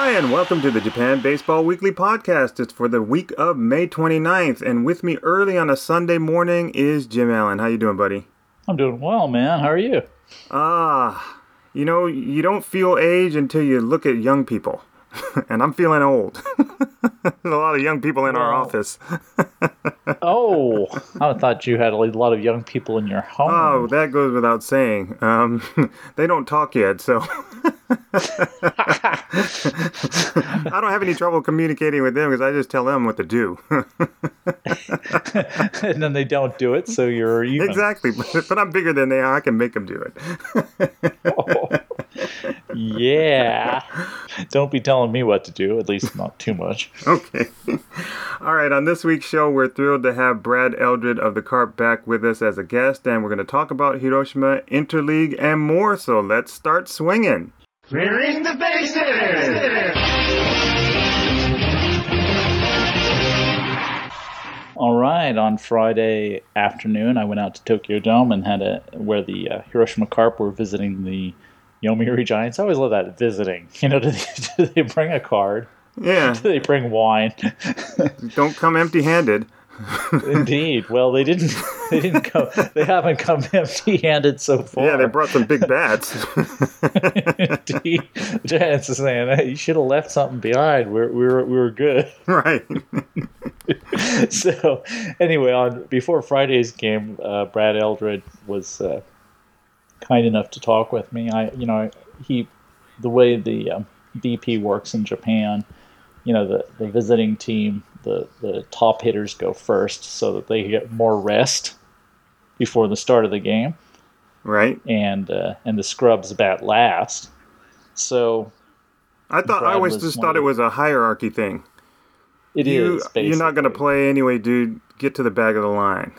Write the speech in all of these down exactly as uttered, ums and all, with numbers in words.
Hi, and welcome to the Japan Baseball Weekly Podcast. It's for the week of May twenty-ninth, and with me early on a Sunday morning is Jim Allen. How you doing, buddy? I'm doing well, man. How are you? Ah, you know, you don't feel age until you look at young people, and I'm feeling old. There's a lot of young people in well, our office. Oh, I thought you had a lot of young people in your home. Oh, that goes without saying. Um, they don't talk yet, so I don't have any trouble communicating with them because I just tell them what to do. And then they don't do it, so you're even. Exactly, but, but I'm bigger than they are. I can make them do it. Oh, yeah. Don't be telling me what to do, at least not too much. Okay. All right, on this week's show, we're thrilled to have Brad Eldred of the Carp back with us as a guest, and we're going to talk about Hiroshima, Interleague, and more, so let's start swinging. Clearing the bases! All right, on Friday afternoon, I went out to Tokyo Dome and had a where the uh, Hiroshima Carp were visiting the Yomiuri Giants. I always love that, visiting. You know, do they, do they bring a card? Yeah. Do they bring wine? Don't come empty-handed. Indeed. Well, they didn't. They didn't come. They haven't come empty-handed so far. Yeah, they brought some big bats. Indeed. The Giants are saying, "Hey, you should have left something behind. We're we were we were good." Right. So, anyway, on before Friday's game, uh, Brad Eldred was uh, kind enough to talk with me. I, you know, he, the way the um, B P works in Japan, you know, the, the visiting team, the, the top hitters go first so that they get more rest before the start of the game. Right. And uh, and the scrubs bat last. So I thought Brad I always just thought it was a hierarchy thing. It you, is. Basically. You're not going to play anyway, dude. Get to the back of the line.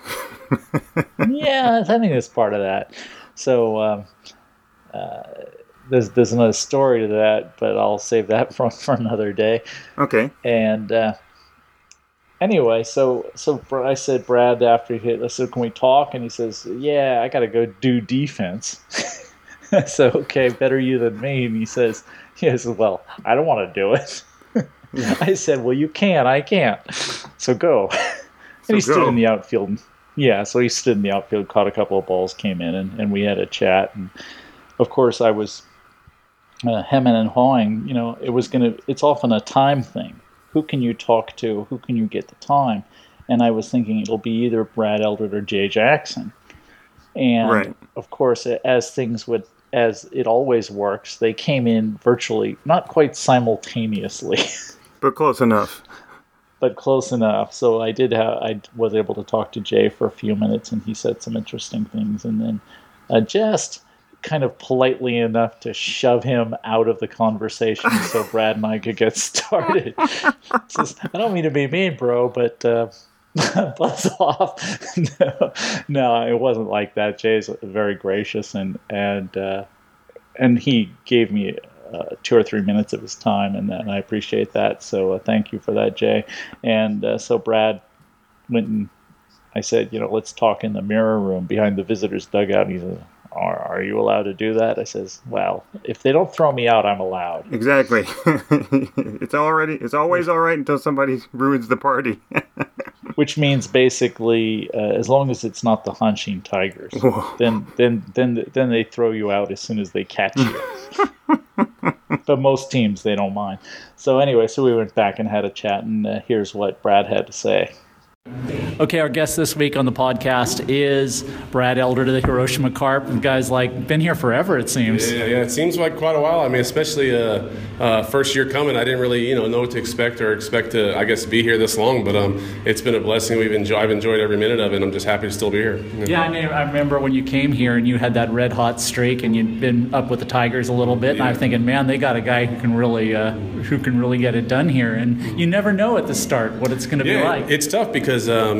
Yeah, I think that's part of that. So um, uh, there's there's another story to that, but I'll save that for for another day. Okay. And uh, anyway, so so I said, Brad, after he hit, I said, can we talk? And he says, yeah, I got to go do defense. So, okay, better you than me. And he says, he says, well, I don't want to do it. I said, well, you can, I can't. So go. And so he stood go. in the outfield. Yeah, so he stood in the outfield, caught a couple of balls, came in, and, and we had a chat. And, of course, I was uh, hemming and hawing. You know, it was going to, it's often a time thing. Who can you talk to? Who can you get the time? And I was thinking it'll be either Brad Eldred or Jay Jackson. And, right. Of course, as things would, as it always works, they came in virtually, not quite simultaneously. But close enough. But close enough. So I did have, I was able to talk to Jay for a few minutes, and he said some interesting things. And then uh, just kind of politely enough to shove him out of the conversation so Brad and I could get started. Says, I don't mean to be mean, bro, but uh, buzz off. no, no, it wasn't like that. Jay's very gracious, and and uh, and he gave me Uh, two or three minutes of his time, and, and I appreciate that. So uh, thank you for that, Jay. And uh, so Brad went and I said, you know, let's talk in the mirror room behind the visitors' dugout. And he said, are, are you allowed to do that? I says, well, if they don't throw me out, I'm allowed. Exactly. It's already, it's always all right until somebody ruins the party. Which means basically, uh, as long as it's not the Hanshin Tigers, Whoa. then then then then they throw you out as soon as they catch you. But most teams, they don't mind. So anyway, so we went back and had a chat, and uh, here's what Brad had to say. Okay, our guest this week on the podcast is Brad Eldred of the Hiroshima Carp. The guy's like been here forever, it seems. Yeah, yeah, it seems like quite a while. I mean, especially uh, uh, first year coming, I didn't really, you know, know what to expect or expect to, I guess, be here this long. But um, it's been a blessing. We've enjoyed, I've enjoyed every minute of it, and I'm just happy to still be here. Yeah, yeah I, mean, I remember when you came here and you had that red hot streak, and you'd been up with the Tigers a little bit, and yeah. I'm thinking, man, they got a guy who can really, uh, who can really get it done here. And you never know at the start what it's going to yeah, be like. It's tough because. Um,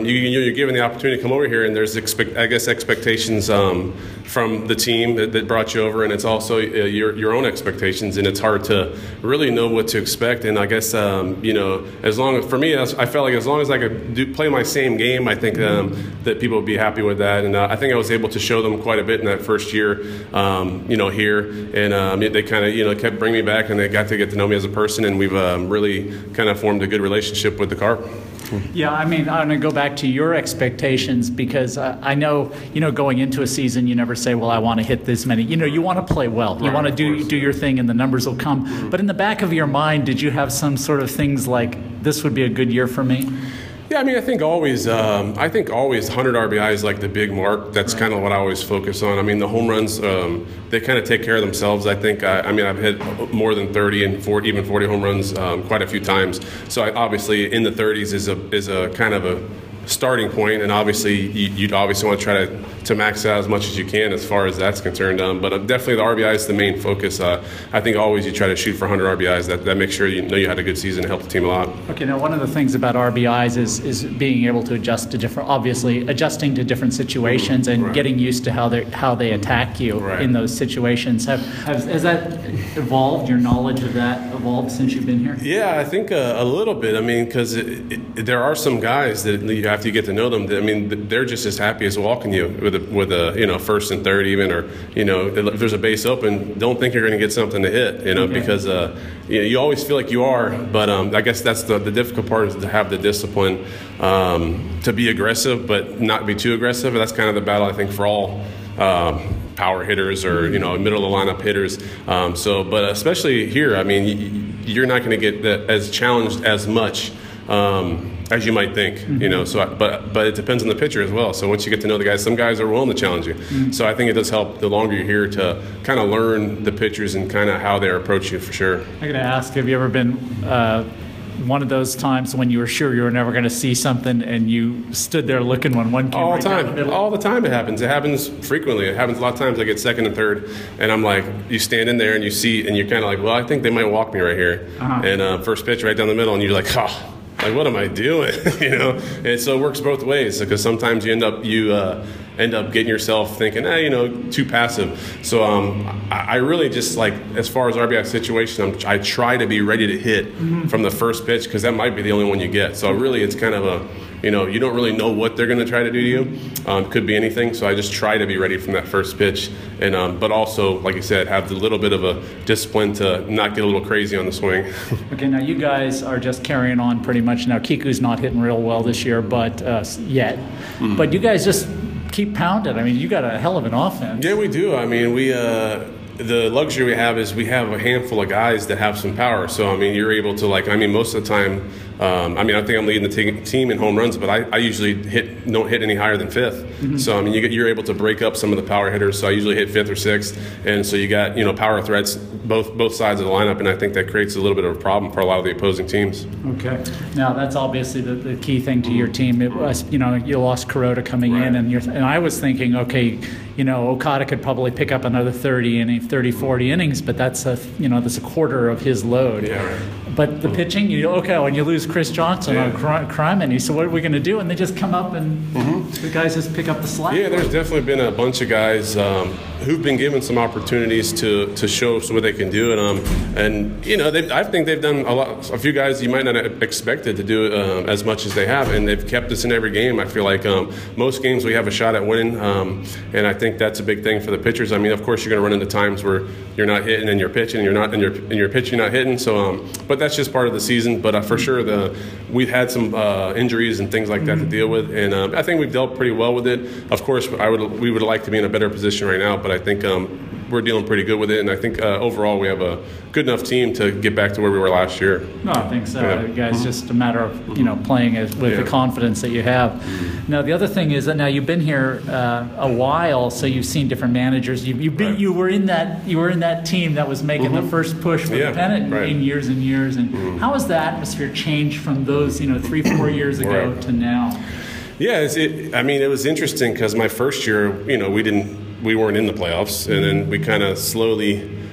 you, you're given the opportunity to come over here, and there's, expect, I guess, expectations um, from the team that, that brought you over, and it's also uh, your your own expectations, and it's hard to really know what to expect. And I guess, um, you know, as long as, for me, I felt like as long as I could do, play my same game, I think um, that people would be happy with that. And uh, I think I was able to show them quite a bit in that first year, um, you know, here. And um, they kind of, you know, kept bringing me back, and they got to get to know me as a person, and we've um, really kind of formed a good relationship with the Carp. Yeah, I mean, I'm going to go back to your expectations, because uh, I know, you know, going into a season, you never say, well, I want to hit this many. You know, you want to play well. You right, want to do do your thing, and the numbers will come. Mm-hmm. But in the back of your mind, did you have some sort of things like, this would be a good year for me? Yeah, I mean, I think always, um, I think always one hundred R B I is like the big mark. That's right. Kind of what I always focus on. I mean, the home runs, um, they kind of take care of themselves. I think, I, I mean, I've hit more than thirty and forty, even forty home runs um, quite a few times. So I, obviously in the thirties is a is a kind of a starting point, and obviously you, you'd obviously want to try to, to max out as much as you can as far as that's concerned. Um, but definitely the R B I is the main focus. Uh, I think always you try to shoot for one hundred R B Is. That, that makes sure you know you had a good season and help the team a lot. Okay, now one of the things about R B Is is is being able to adjust to different, obviously adjusting to different situations and right. getting used to how they how they attack you right. in those situations. Have, have has that evolved? Your knowledge of that evolved since you've been here? Yeah, I think a, a little bit. I mean, because there are some guys that you have to get to know them. That, I mean, they're just as happy as walking you with a, with a you know first and third even, or you know if there's a base open, don't think you're going to get something to hit. You know okay. because uh, you know, you always feel like you are, but um, I guess that's the the difficult part is to have the discipline um, to be aggressive, but not be too aggressive. That's kind of the battle I think for all. Um, power hitters or you know middle of the lineup hitters. Um, so, but especially here, I mean, you're not going to get that as challenged as much um, as you might think. Mm-hmm. You know, so I, but but it depends on the pitcher as well. So once you get to know the guys, some guys are willing to challenge you. Mm-hmm. So I think it does help the longer you're here to kind of learn the pitchers and kind of how they approach you for sure. I'm going to ask, have you ever been uh, one of those times when you were sure you were never going to see something and you stood there looking when one came all right the time down the middle? All the time it happens. It happens frequently. It happens a lot of times. I get second and third, and I'm like, you stand in there and you see, and you're kind of like, well, I think they might walk me right here. Uh-huh. And uh, first pitch right down the middle, and you're like, oh, like what am I doing? you know. And so it works both ways, because sometimes you end up you uh, end up getting yourself thinking, eh, you know, too passive. So um, I, I really just like, as far as R B I situation, I'm, I try to be ready to hit mm-hmm. from the first pitch, because that might be the only one you get. So really, it's kind of a, you know, you don't really know what they're going to try to do to you. Um, could be anything. So I just try to be ready from that first pitch, and um, but also, like I said, have a little bit of a discipline to not get a little crazy on the swing. Okay, now you guys are just carrying on pretty much. Now Kiku's not hitting real well this year, but uh, yet, mm-hmm. but you guys just keep pounding. I mean, you got a hell of an offense. Yeah, we do. I mean, we. Uh, The luxury we have is we have a handful of guys that have some power. So, I mean, you're able to, like, I mean, most of the time, um, I mean, I think I'm leading the te- team in home runs, but I, I usually hit don't hit any higher than fifth. Mm-hmm. So, I mean, you get, you're able to break up some of the power hitters. So I usually hit fifth or sixth. And so you got, you know, power threats both both sides of the lineup, and I think that creates a little bit of a problem for a lot of the opposing teams. Okay. Now, that's obviously the, the key thing to your team. It was, you know, you lost Kuroda coming right. in, and you're, and I was thinking, okay, you know, Okada could probably pick up another thirty inning, thirty, forty innings, but that's a, you know, that's a quarter of his load. Yeah, right. But the pitching, you okay, when you lose Chris Johnson yeah. on Kryman, you said, what are we going to do? And they just come up and mm-hmm. the guys just pick up the slack. Yeah, there's definitely been a bunch of guys um, who've been given some opportunities to to show what they can do, and um, and you know, I think they've done a lot. A few guys you might not have expected to do um, as much as they have, and they've kept us in every game. I feel like um, most games we have a shot at winning, um, and I think that's a big thing for the pitchers. I mean, of course, you're going to run into times where you're not hitting and you're pitching, and you're not and you're and you're pitching, not hitting. So, um, but that's just part of the season. But uh, for sure, the we've had some uh, injuries and things like that to deal with, and um, I think we've dealt pretty well with it. Of course, I would we would like to be in a better position right now, but I think um, we're dealing pretty good with it, and I think uh, overall we have a good enough team to get back to where we were last year. No, I think so. Yeah. You guys, just a matter of you know playing it with yeah. the confidence that you have. Mm-hmm. Now, the other thing is that now you've been here uh, a while, so you've seen different managers. You you've been, right. you were in that you were in that team that was making mm-hmm. the first push for yeah, the pennant right. in years and years. And mm-hmm. how has the atmosphere changed from those you know three four years ago right. to now? Yeah, it's, it, I mean, it was interesting because my first year, you know, we didn't, we weren't in the playoffs, and then we kind of slowly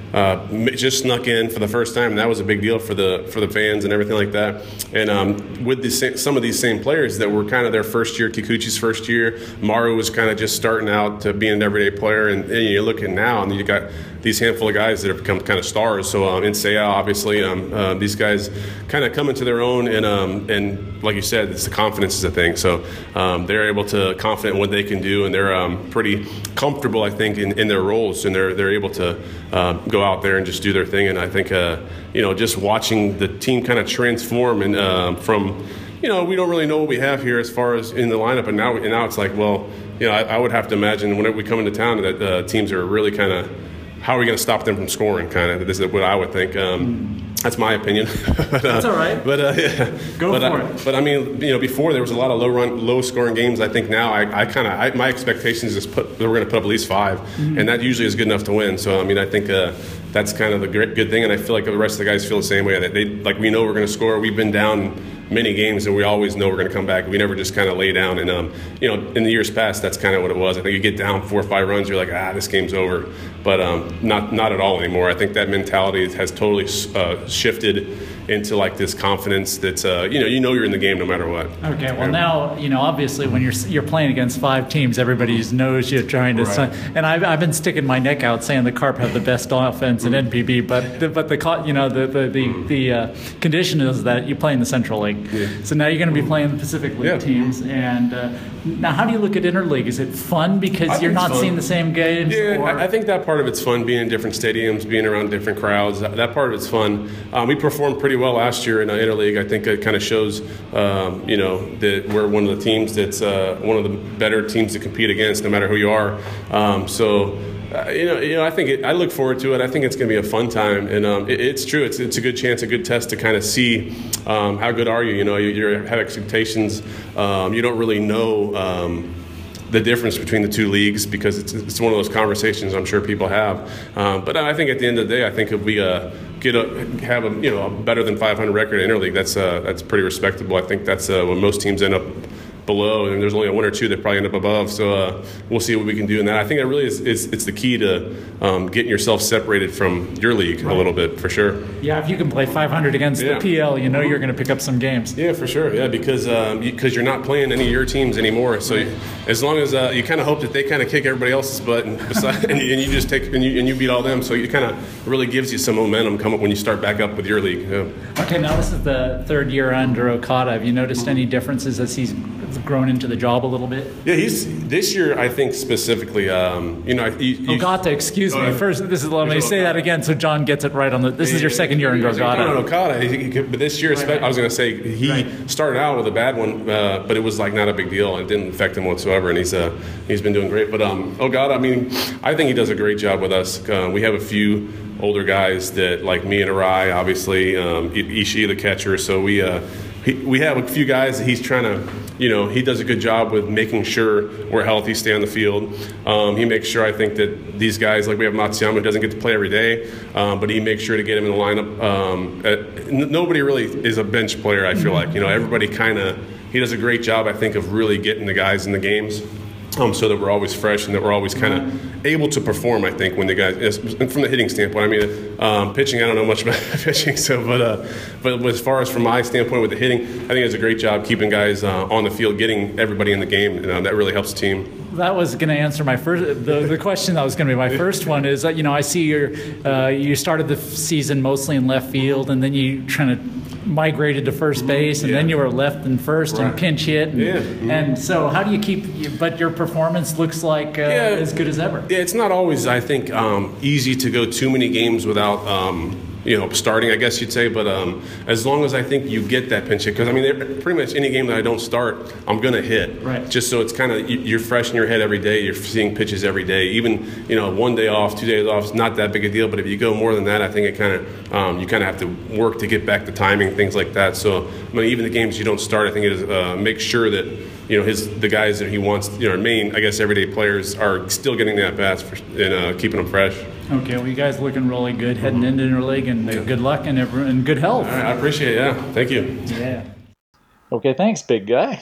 uh, just snuck in for the first time. And that was a big deal for the for the fans and everything like that. And um, with the same, some of these same players that were kind of their first year, Kikuchi's first year, Maru was kind of just starting out to being an everyday player. And, and you're looking now, and you got these handful of guys that have become kind of stars. So um, in Seiya, obviously, um, uh, these guys kind of come into their own, and um, and like you said, it's the confidence is a thing. So um, they're able to confident in what they can do, and they're um, pretty comfortable, I think, in, in their roles, and they're they're able to uh, go out there and just do their thing. And I think uh, you know, just watching the team kind of transform and uh, from, you know, we don't really know what we have here as far as in the lineup, and now and now it's like, well, you know, I, I would have to imagine whenever we come into town that uh, teams are really kind of, how are we going to stop them from scoring? Kind of, this is what I would think. Um, that's my opinion. but, uh, that's all right. But uh, yeah, go but, for uh, it. But I mean, you know, before there was a lot of low run, low scoring games. I think now I, I kind of my expectations is put that we're going to put up at least five, mm-hmm. and that usually is good enough to win. So I mean, I think uh, that's kind of the great, good thing, and I feel like the rest of the guys feel the same way. That they like we know we're going to score. We've been down many games, and we always know we're going to come back. We never just kind of lay down. And um, you know, in the years past, that's kind of what it was. I think you get down four or five runs, you're like, ah, this game's over. But um, not not at all anymore. I think that mentality has totally uh, shifted into like this confidence that's uh, you know you know you're in the game no matter what. Okay, well now you know obviously when you're you're playing against five teams, everybody knows you're trying to. Right. And I've I've been sticking my neck out saying the Carp have the best offense in N P B, but the, but the you know the the the, the uh, condition is that you play in the Central League. Yeah. So now you're going to be playing the Pacific League yeah. teams, and uh, now how do you look at Interleague? Is it fun because you're not seeing the same games? Yeah, or? I think that part of it's fun, being in different stadiums, being around different crowds. That, that part of it's fun. Um, we performed pretty well last year in uh, Interleague. I think it kind of shows, um, you know, that we're one of the teams that's uh, one of the better teams to compete against, no matter who you are. Um, so. Uh, you know, you know, I think it, I look forward to it. I think it's going to be a fun time, and um, it, it's true. It's it's a good chance, a good test to kind of see um, how good are you. You know, you, you have expectations. Um, you don't really know um, the difference between the two leagues because it's it's one of those conversations I'm sure people have. Um, but I think at the end of the day, I think if we uh, get a have a you know a better than five hundred record in interleague, that's uh, that's pretty respectable. I think that's uh, when most teams end up below, and there's only one or two that probably end up above. So uh, we'll see what we can do in that. I think that really is, is it's the key to um, getting yourself separated from your league right. a little bit, for sure. Yeah, if you can play five hundred against yeah. the P L, you know you're going to pick up some games. Yeah, for sure. Yeah, because um, you, cause you're not playing any of your teams anymore. So you, as long as uh, you kind of hope that they kind of kick everybody else's butt, and, beside, and, you, and you just take and you, and you beat all them. So it kind of really gives you some momentum come up when you start back up with your league. Yeah. Okay, now this is the third year under Okada. Have you noticed any differences as he's grown into the job a little bit? Yeah, he's this year. I think specifically, um, you know, he, he, Ogata. Excuse me. First, this is let me say that again so John gets it right on the. This is your second year in Ogata. No, Okada. He, he, but this year, right, right. I was going to say he right. started out with a bad one, uh, but it was like not a big deal. It didn't affect him whatsoever, and he's uh, he's been doing great. But um, Ogata, I mean, I think he does a great job with us. Uh, we have a few older guys that, like me and Arai, obviously, um, Ishii the catcher. So we uh, he, we have a few guys that he's trying to. You know, he does a good job with making sure we're healthy, stay on the field. Um, he makes sure, I think, that these guys, like we have Matsuyama, who doesn't get to play every day, um, but he makes sure to get him in the lineup. Um, uh, n- nobody really is a bench player, I feel like. You know, everybody kind of, he does a great job, I think, of really getting the guys in the games. Um, so that we're always fresh and that we're always kind of able to perform, I think, when the guys, from the hitting standpoint. I mean, um, pitching, I don't know much about pitching, so but uh, but as far as from my standpoint with the hitting, I think it's a great job keeping guys uh, on the field, getting everybody in the game, and uh, that really helps the team. That was going to answer my first. The, the question that was going to be my first one is that, you know, I see you uh, you started the season mostly in left field, and then you kind of migrated to first base, and yeah. then you were left and first right. and pinch hit. And, yeah. mm-hmm. and so how do you keep? But your performance looks like uh, yeah. as good as ever. Yeah, it's not always, I think, um, easy to go too many games without. Um, you know, starting, I guess you'd say, but um, as long as I think you get that pinch hit, because I mean, pretty much any game that I don't start, I'm gonna hit. Right. Just so it's kind of you're fresh in your head every day. You're seeing pitches every day. Even you know, one day off, two days off is not that big a deal. But if you go more than that, I think it kind of um, you kind of have to work to get back the timing, things like that. So I mean, even the games you don't start, I think it is uh, make sure that you know his the guys that he wants, you know, main I guess everyday players are still getting the at bats and uh, keeping them fresh. Okay, well, you guys looking really good heading into Interleague, and uh, good luck and, every, and good health. All right, I appreciate it. Yeah, thank you. Yeah. Okay, thanks, big guy.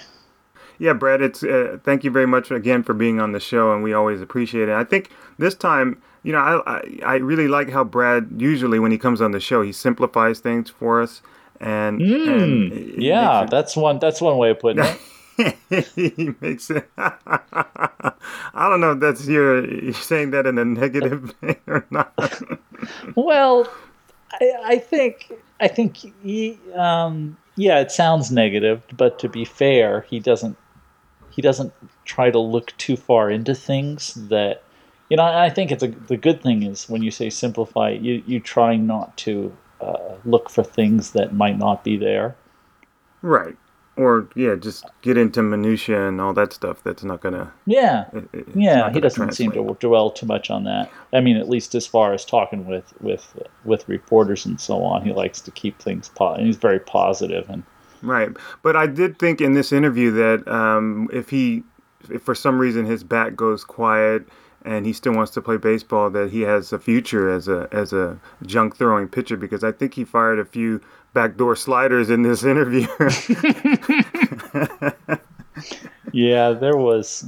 Yeah, Brad, it's uh, thank you very much again for being on the show, and we always appreciate it. I think this time you know, I, I I really like how Brad usually when he comes on the show he simplifies things for us, and Mm, and it yeah, makes that's one. That's one way of putting it. it, he makes it. I don't know if that's your you're saying that in a negative way or not. Well, I, I think I think he, um, yeah, it sounds negative, but to be fair, he doesn't he doesn't try to look too far into things that you know. I think it's a the good thing is when you say simplify, you you try not to uh, look for things that might not be there. Right. Or yeah, just get into minutia and all that stuff. That's not gonna. Yeah, it- it's yeah, not he gonna doesn't seem translate. to dwell too much on that. I mean, at least as far as talking with with with reporters and so on, he likes to keep things. Po- he's very positive and. Right. But I did think in this interview that um, if he, if for some reason his back goes quiet and he still wants to play baseball, that he has a future as a as a junk throwing pitcher because I think he fired a few backdoor sliders in this interview. Yeah, there was.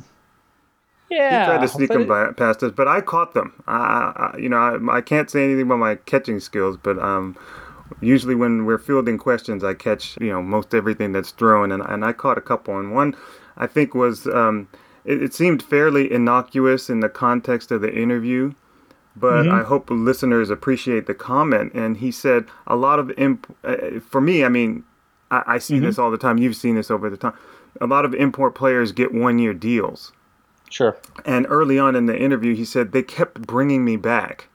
He tried Yeah, to sneak but them it- by, past us, but I caught them. I, I you know, I, I can't say anything about my catching skills, but um, usually when we're fielding questions, I catch you know most everything that's thrown, and and I caught a couple. And one, I think was um, it, it seemed fairly innocuous in the context of the interview, but I hope listeners appreciate the comment. And he said a lot of imp- uh, for me, I mean, I, I see this all the time. You've seen this over the time. A lot of import players get one year deals. sure. And early on in the interview, he said, they kept bringing me back.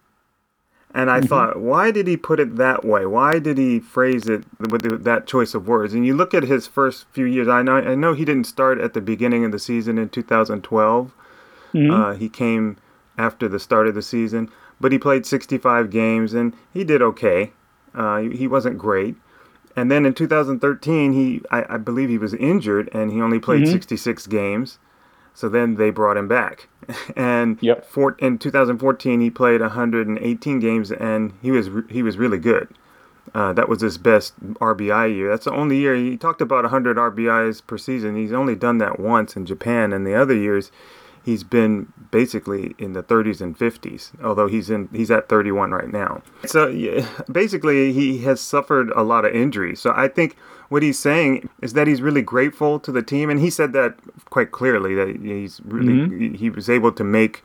And I thought, why did he put it that way? Why did he phrase it with that choice of words? And you look at his first few years. I know, I know he didn't start at the beginning of the season in two thousand twelve. Uh, he came after the start of the season. But he played sixty-five games, and he did okay. Uh, he, he wasn't great. And then in two thousand thirteen, he I, I believe he was injured, and he only played sixty-six games. So then they brought him back, and Yep. for, in two thousand fourteen he played one hundred eighteen games, and he was re- he was really good. Uh, that was his best R B I year. That's the only year he talked about one hundred R B Is per season. He's only done that once in Japan, and the other years he's been basically in the thirties and fifties. Although he's in he's at thirty-one right now. So yeah, basically he has suffered a lot of injuries. So I think what he's saying is that he's really grateful to the team, and he said that quite clearly that he's really he was able to make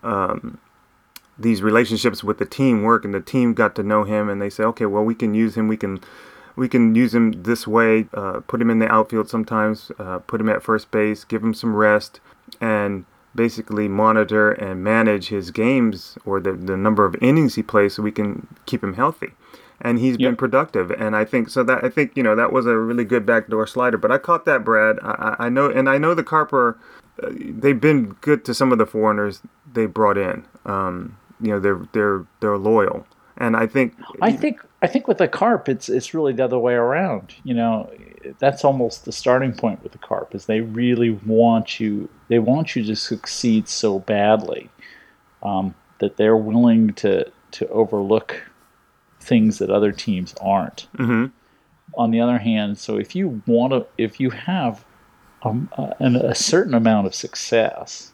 um, these relationships with the team work, and the team got to know him, and they say, okay, well, we can use him, we can we can use him this way, uh, put him in the outfield sometimes, uh, put him at first base, give him some rest, and basically monitor and manage his games or the, the number of innings he plays so we can keep him healthy. And he's been Yep. productive, and I think so. That I think you know that was a really good backdoor slider. But I caught that, Brad. I, I I know, and I know the Carper. Uh, they've been good to some of the foreigners they brought in. Um, you know, they're they're they're loyal, and I think I think I think with the Carp, it's it's really the other way around. You know, that's almost the starting point with the Carp is they really want you. They want you to succeed so badly um, that they're willing to to overlook things that other teams aren't. hmm On the other hand, so if you want to, if you have um, a, an, a certain amount of success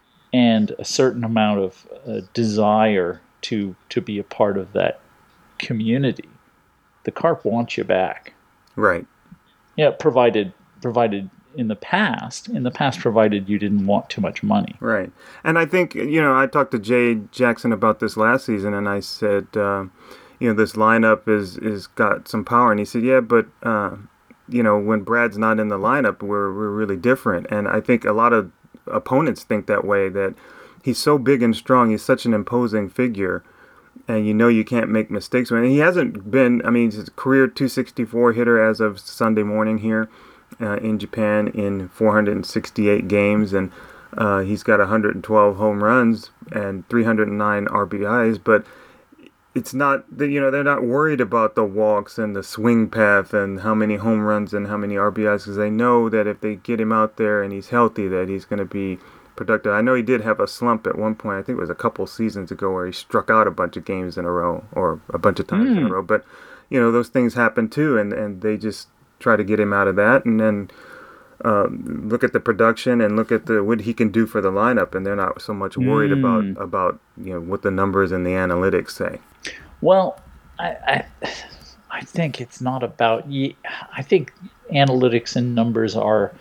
and a certain amount of uh, desire to to be a part of that community, the Carp wants you back. right. Yeah, provided provided in the past, in the past, provided you didn't want too much money. Right. And I think, you know, I talked to Jay Jackson about this last season, and I said, uh, you know, this lineup is, is got some power. And he said, yeah, but, uh, you know, when Brad's not in the lineup, we're, we're really different. And I think a lot of opponents think that way, that he's so big and strong. He's such an imposing figure. And you know you can't make mistakes. And he hasn't been, I mean, he's a career two sixty-four hitter as of Sunday morning here. Uh, in Japan in four hundred sixty-eight games, and uh, he's got one hundred twelve home runs and three hundred nine R B Is. But it's not, you know, they're not worried about the walks and the swing path and how many home runs and how many R B Is, because they know that if they get him out there and he's healthy, that he's going to be productive. I know he did have a slump at one point. I think it was a couple seasons ago where he struck out a bunch of games in a row, or a bunch of times mm. in a row. But you know, those things happen too, and and they just try to get him out of that. And then uh, look at the production and look at the what he can do for the lineup, and they're not so much worried Mm. about about you know what the numbers and the analytics say. Well, I, I, I think it's not about. ye- I think analytics and numbers are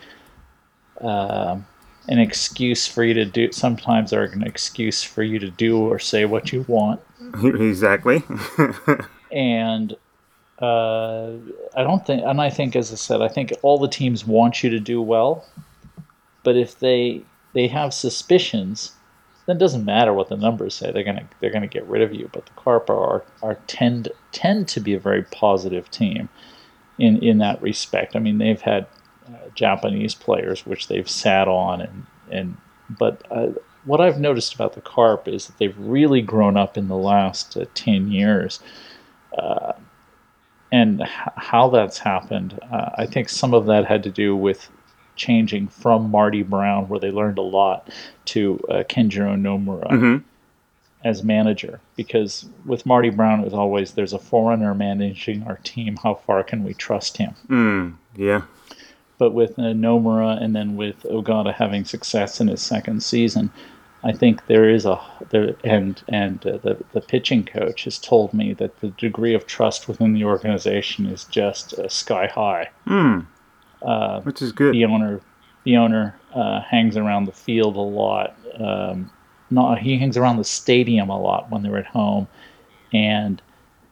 uh, an excuse for you to do. Sometimes are an excuse for you to do or say what you want, Exactly. and uh, I don't think. And I think, as I said, I think all the teams want you to do well, but if they they have suspicions, then it doesn't matter what the numbers say. They're gonna they're gonna get rid of you. But the Carp are are tend tend to be a very positive team in in that respect. I mean, they've had uh, Japanese players which they've sat on, and and but uh, what I've noticed about the Carp is that they've really grown up in the last uh, ten years. Uh, and h- how that's happened, uh, I think some of that had to do with changing from Marty Brown, where they learned a lot, to uh, Kenjiro Nomura hmm as manager. Because with Marty Brown, it was always there's a foreigner managing our team. How far can we trust him? Mm, yeah. But with uh, Nomura, and then with Ogata having success in his second season, I think there is a there and and uh, the the pitching coach has told me that the degree of trust within the organization is just uh, sky high. Mm, Uh, which is good. the owner the owner uh, hangs around the field a lot. Um, not he hangs around the stadium a lot when they're at home, and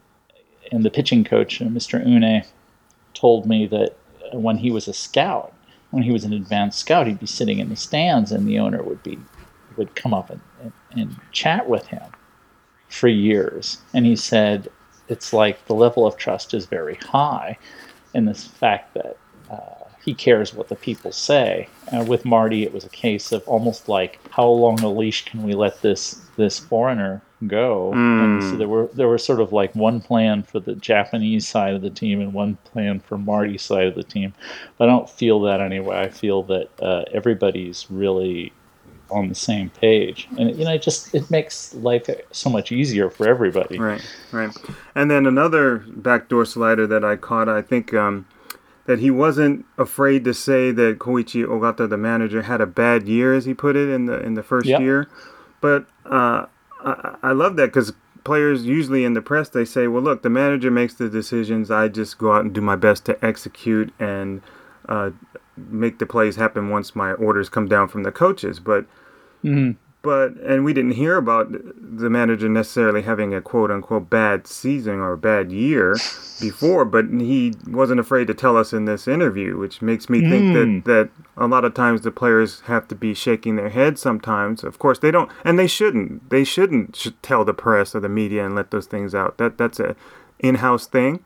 and the pitching coach, uh, Mister Une, told me that when he was a scout, when he was an advanced scout, he'd be sitting in the stands, and the owner would be would come up and, and, and chat with him for years. And he said it's like the level of trust is very high, and this fact that uh, he cares what the people say. Uh, with Marty, it was a case of almost like, how long a leash can we let this this foreigner go? And so there were there were sort of like one plan for the Japanese side of the team and one plan for Marty's side of the team. But I don't feel that anyway. I feel that uh, everybody's really on the same page, and you know, it just it makes life so much easier for everybody. Right, right. And then another backdoor slider that I caught, I think um, that he wasn't afraid to say that Koichi Ogata, the manager, had a bad year, as he put it in the in the first Yep. year. But uh, I, I love that, because players usually in the press, they say, well, look, the manager makes the decisions. I just go out and do my best to execute and uh, make the plays happen once my orders come down from the coaches. But Mhm. but and we didn't hear about the manager necessarily having a quote unquote bad season or a bad year before, but he wasn't afraid to tell us in this interview, which makes me think that that a lot of times the players have to be shaking their heads sometimes. Of course they don't, and they shouldn't. They shouldn't sh- tell the press or the media and let those things out. That that's a in-house thing,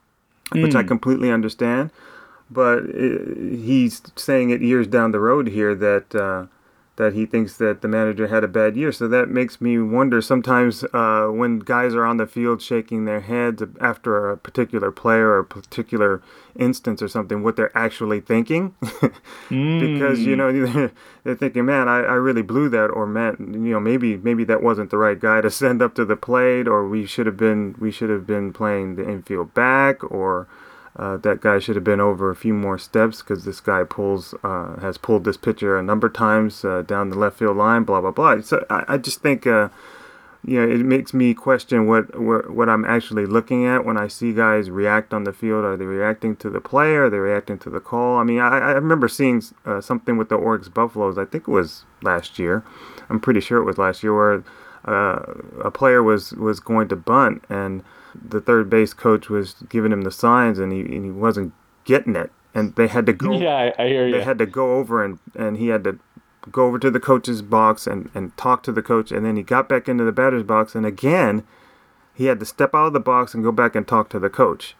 which I completely understand. But uh he's saying it years down the road here that uh, that he thinks that the manager had a bad year. So that makes me wonder sometimes uh, when guys are on the field shaking their heads after a particular player or a particular instance or something, what they're actually thinking. Because, you know, they're, they're thinking, man, I, I really blew that, or man, you know, maybe maybe that wasn't the right guy to send up to the plate, or we should have been we should have been playing the infield back, or Uh, that guy should have been over a few more steps because this guy pulls uh, has pulled this pitcher a number of times uh, down the left field line, blah, blah, blah. So I, I just think, uh, you know, it makes me question what, what what I'm actually looking at when I see guys react on the field. Are they reacting to the play? Are they reacting to the call? I mean, I, I remember seeing uh, something with the Oryx Buffaloes. I think it was last year. I'm pretty sure it was last year, where uh, a player was, was going to bunt, and the third base coach was giving him the signs, and he and he wasn't getting it, and they had to go. Yeah, I, I hear you. They had to go over and, and he had to go over to the coach's box and, and talk to the coach, and then he got back into the batter's box, and again he had to step out of the box and go back and talk to the coach.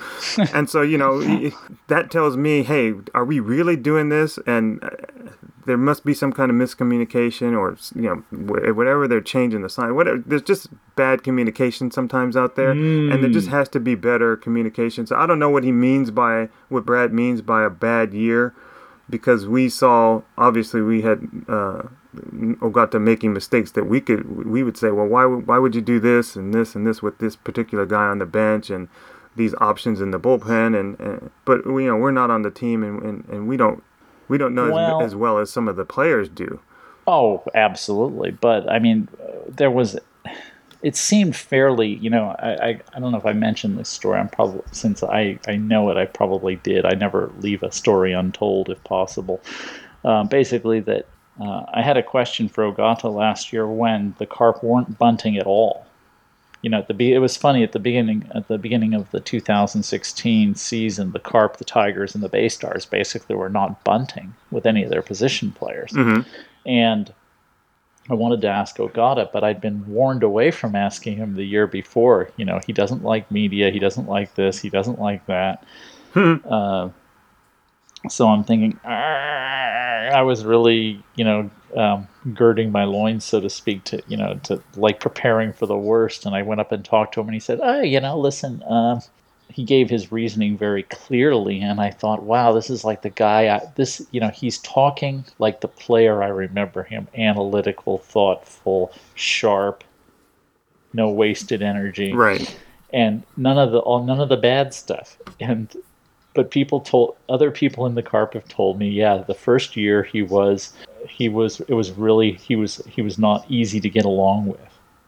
And so, you know, that tells me, hey, are we really doing this? And uh, there must be some kind of miscommunication, or, you know, whatever they're changing the sign. Whatever, there's just bad communication sometimes out there, mm. and there just has to be better communication. So I don't know what he means by, what Brad means by a bad year, because we saw, obviously we had uh, Ogata making mistakes that we could, we would say, well, why why would you do this and this and this with this particular guy on the bench and these options in the bullpen, and, and but we, you know, we're not on the team, and, and, and we don't We don't know Well- as, as well as some of the players do. Oh, absolutely. But I mean, uh, there was. It seemed fairly, you know. I, I, I don't know if I mentioned this story. I'm probably since I, I know it, I probably did. I never leave a story untold if possible. Um, basically, that uh, I had a question for Ogata last year when the Carp weren't bunting at all. You know, at the be- it was funny at the beginning at the beginning of the two thousand sixteen season. The Carp, the Tigers, and the Bay Stars basically were not bunting with any of their position players, Mm-hmm. and I wanted to ask Ogata, but I'd been warned away from asking him the year before. You know, he doesn't like media. He doesn't like this. He doesn't like that. uh, so I'm thinking, "Arr," I was really, you know, um, girding my loins, so to speak, to, you know, to like preparing for the worst. And I went up and talked to him, and he said, oh, you know, listen, uh, he gave his reasoning very clearly, and I thought, wow, this is like the guy, I, this, you know, he's talking like the player I remember him, analytical, thoughtful, sharp, no wasted energy, Right. and none of the all, none of the bad stuff. And but people told other people in the Carp have told me, yeah, the first year he was, he was, it was really, he was, he was not easy to get along with.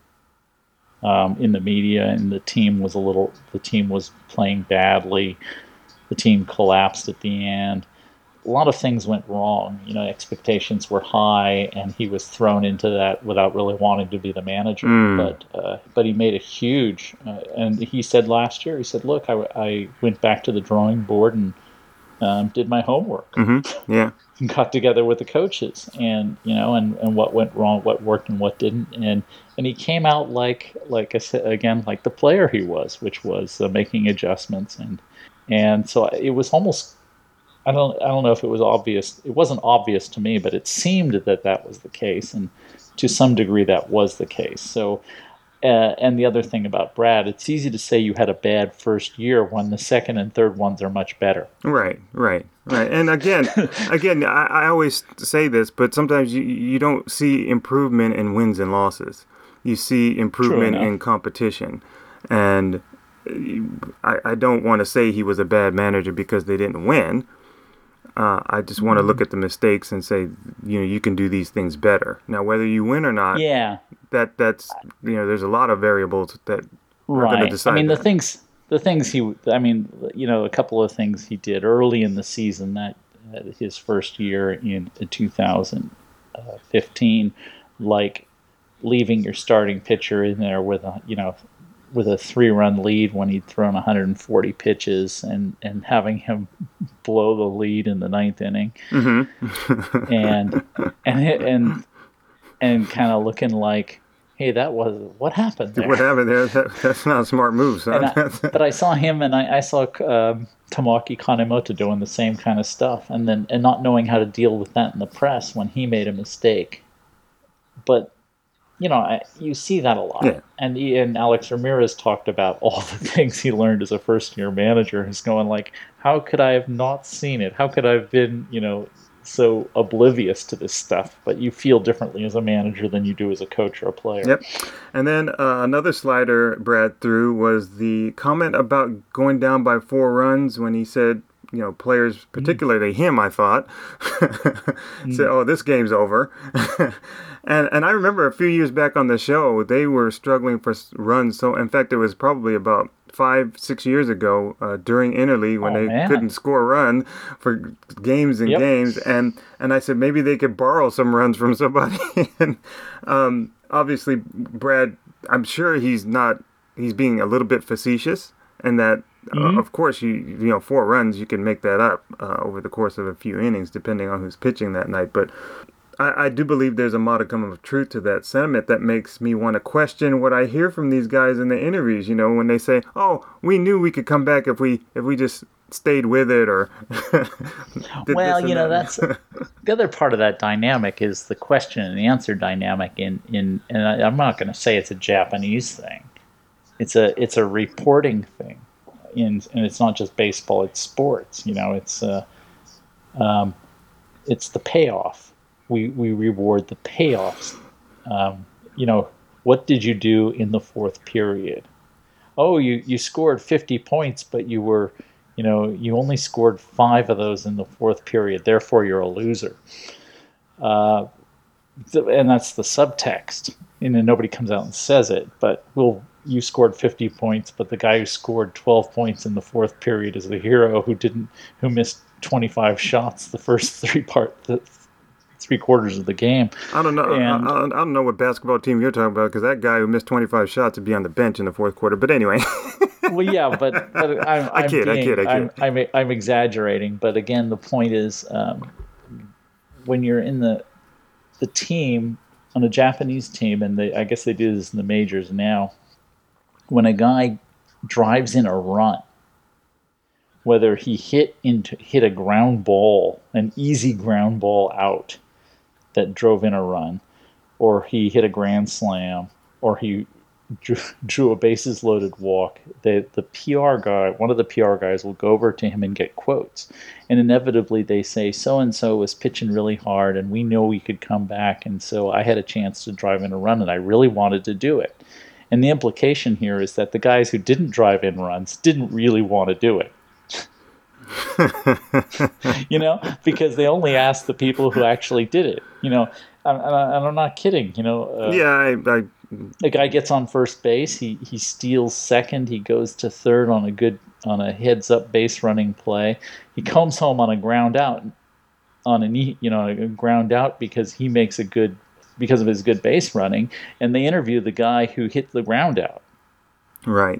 Um, in the media, and the team was a little. The team was playing badly. The team collapsed at the end. A lot of things went wrong. You know, expectations were high, and he was thrown into that without really wanting to be the manager. Mm. But uh, but he made a huge. Uh, and he said last year, he said, "Look, I, I went back to the drawing board and um, did my homework." Mm-hmm. Yeah. Got together with the coaches, and you know, and, and what went wrong, what worked, and what didn't, and and he came out like like I said again, like the player he was, which was uh, making adjustments, and and so it was almost, I don't I don't know if it was obvious. It wasn't obvious to me, but it seemed that that was the case, and to some degree that was the case. So. Uh, and the other thing about Brad, it's easy to say you had a bad first year when the second and third ones are much better. Right, right, right. And again, again, I, I always say this, but sometimes you you don't see improvement in wins and losses. You see improvement in competition, and I, I don't want to say he was a bad manager because they didn't win. Uh, I just want to look at the mistakes and say, you know, you can do these things better. Now, whether you win or not, Yeah. that that's you know, there's a lot of variables that are going to Right. decide. I mean, the that. things, the things he, I mean, you know, a couple of things he did early in the season, that uh, his first year in two thousand fifteen, like leaving your starting pitcher in there with a, you know, with a three-run lead when he'd thrown one hundred forty pitches, and, and having him blow the lead in the ninth inning, Mm-hmm. and and and and kind of looking like, hey, that was what happened there. What happened there? That, that's not a smart move, son. And I, but I saw him, and I, I saw um, Tomoaki Kanemoto doing the same kind of stuff, and then and not knowing how to deal with that in the press when he made a mistake. But you know, I, you see that a lot. Yeah. And he, and Alex Ramirez talked about all the things he learned as a first-year manager. He's going like, how could I have not seen it? How could I have been, you know, so oblivious to this stuff? But you feel differently as a manager than you do as a coach or a player. Yep. And then uh, another slider Brad threw was the comment about going down by four runs when he said, you know, players, particularly mm. him, I thought, mm. said, oh, this game's over. and and I remember a few years back on the show, they were struggling for runs. So, in fact, it was probably about five, six years ago uh, during interleague when oh, they man. couldn't score a run for games and yep. games. And, and I said, maybe they could borrow some runs from somebody. and um, obviously, Brad, I'm sure he's not, he's being a little bit facetious, and that, mm-hmm. uh, of course, you you know, four runs, you can make that up uh, over the course of a few innings, depending on who's pitching that night. But I, I do believe there's a modicum of truth to that sentiment that makes me want to question what I hear from these guys in the interviews. You know, when they say, "Oh, we knew we could come back if we if we just stayed with it," or well, you know, that. that's the other part of that dynamic is the question and answer dynamic. In in and I, I'm not going to say it's a Japanese thing. It's a it's a reporting thing. In, and it's not just baseball; it's sports. You know, it's uh, um, it's the payoff. We we reward the payoffs. Um, you know, what did you do in the fourth period? Oh, you, you scored fifty points, but you were You know, you only scored five of those in the fourth period. Therefore, you're a loser. Uh, th- and that's the subtext. You know, nobody comes out and says it, but well, you scored fifty points, but the guy who scored twelve points in the fourth period is the hero who didn't, who missed twenty-five shots the first three part, the three quarters of the game. I don't know. And, I, I, I don't know what basketball team you're talking about because that guy who missed twenty-five shots would be on the bench in the fourth quarter. But anyway. Well, yeah, but, but I'm, I I'm kid, being, I kid, I kid. I'm, I'm, I'm exaggerating. But again, the point is, um, when you're in the the team on a Japanese team, and they, I guess they do this in the majors now, when a guy drives in a run, whether he hit into hit a ground ball, an easy ground ball out that drove in a run, or he hit a grand slam, or he drew, drew a bases loaded walk, the the P R guy, one of the P R guys will go over to him and get quotes. And inevitably they say, so-and-so was pitching really hard and we know we could come back. And so I had a chance to drive in a run and I really wanted to do it. And the implication here is that the guys who didn't drive in runs didn't really want to do it. You know, because they only asked the people who actually did it. You know, and I'm not kidding. You know, uh, yeah, I, I, the guy gets on first base. He he steals second. He goes to third on a good on a heads up base running play. He comes home on a ground out, on a knee, you know, a ground out because he makes a good because of his good base running. And they interview the guy who hit the ground out. Right.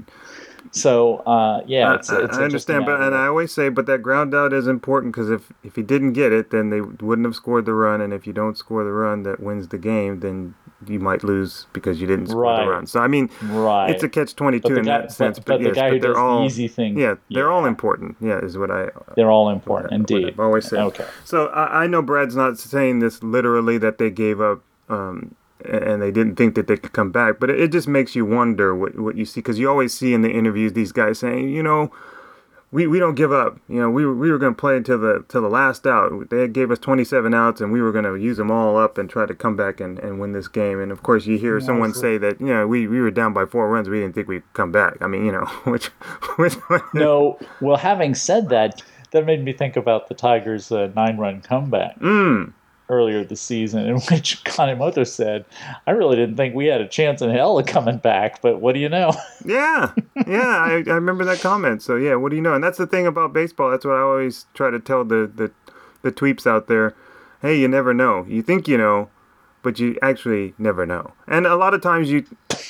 So, uh, yeah, it's, I, it's I understand, but and I always say, but that ground out is important because if, if he didn't get it, then they wouldn't have scored the run, and if you don't score the run that wins the game, then you might lose because you didn't score right. the run. So I mean, right. it's a catch twenty-two in guy, that sense. But, But, but yes, the guy but who they're does all the easy thing, yeah, they're yeah. all important. Yeah, is what I. They're all important, what I, indeed. What I've always said. Okay. So I, I know Brad's not saying this literally that they gave up. Um, and they didn't think that they could come back. But it just makes you wonder what, what you see, because you always see in the interviews these guys saying, you know, we, we don't give up. You know, we were, we were going to play until the till the last out. They gave us twenty-seven outs, and we were going to use them all up and try to come back and, and win this game. And, of course, you hear yeah, someone absolutely. say that, you know, we, we were down by four runs. We didn't think we'd come back. I mean, you know, which... which no, well, having said that, that made me think about the Tigers' uh, nine-run comeback. Mm. Earlier this season, in which Kanemoto said, I really didn't think we had a chance in hell of coming back, but what do you know? Yeah, yeah, I, I remember that comment. So, yeah, what do you know? And that's the thing about baseball. That's what I always try to tell the, the, the tweeps out there. Hey, you never know. You think you know, but you actually never know. And a lot of times you...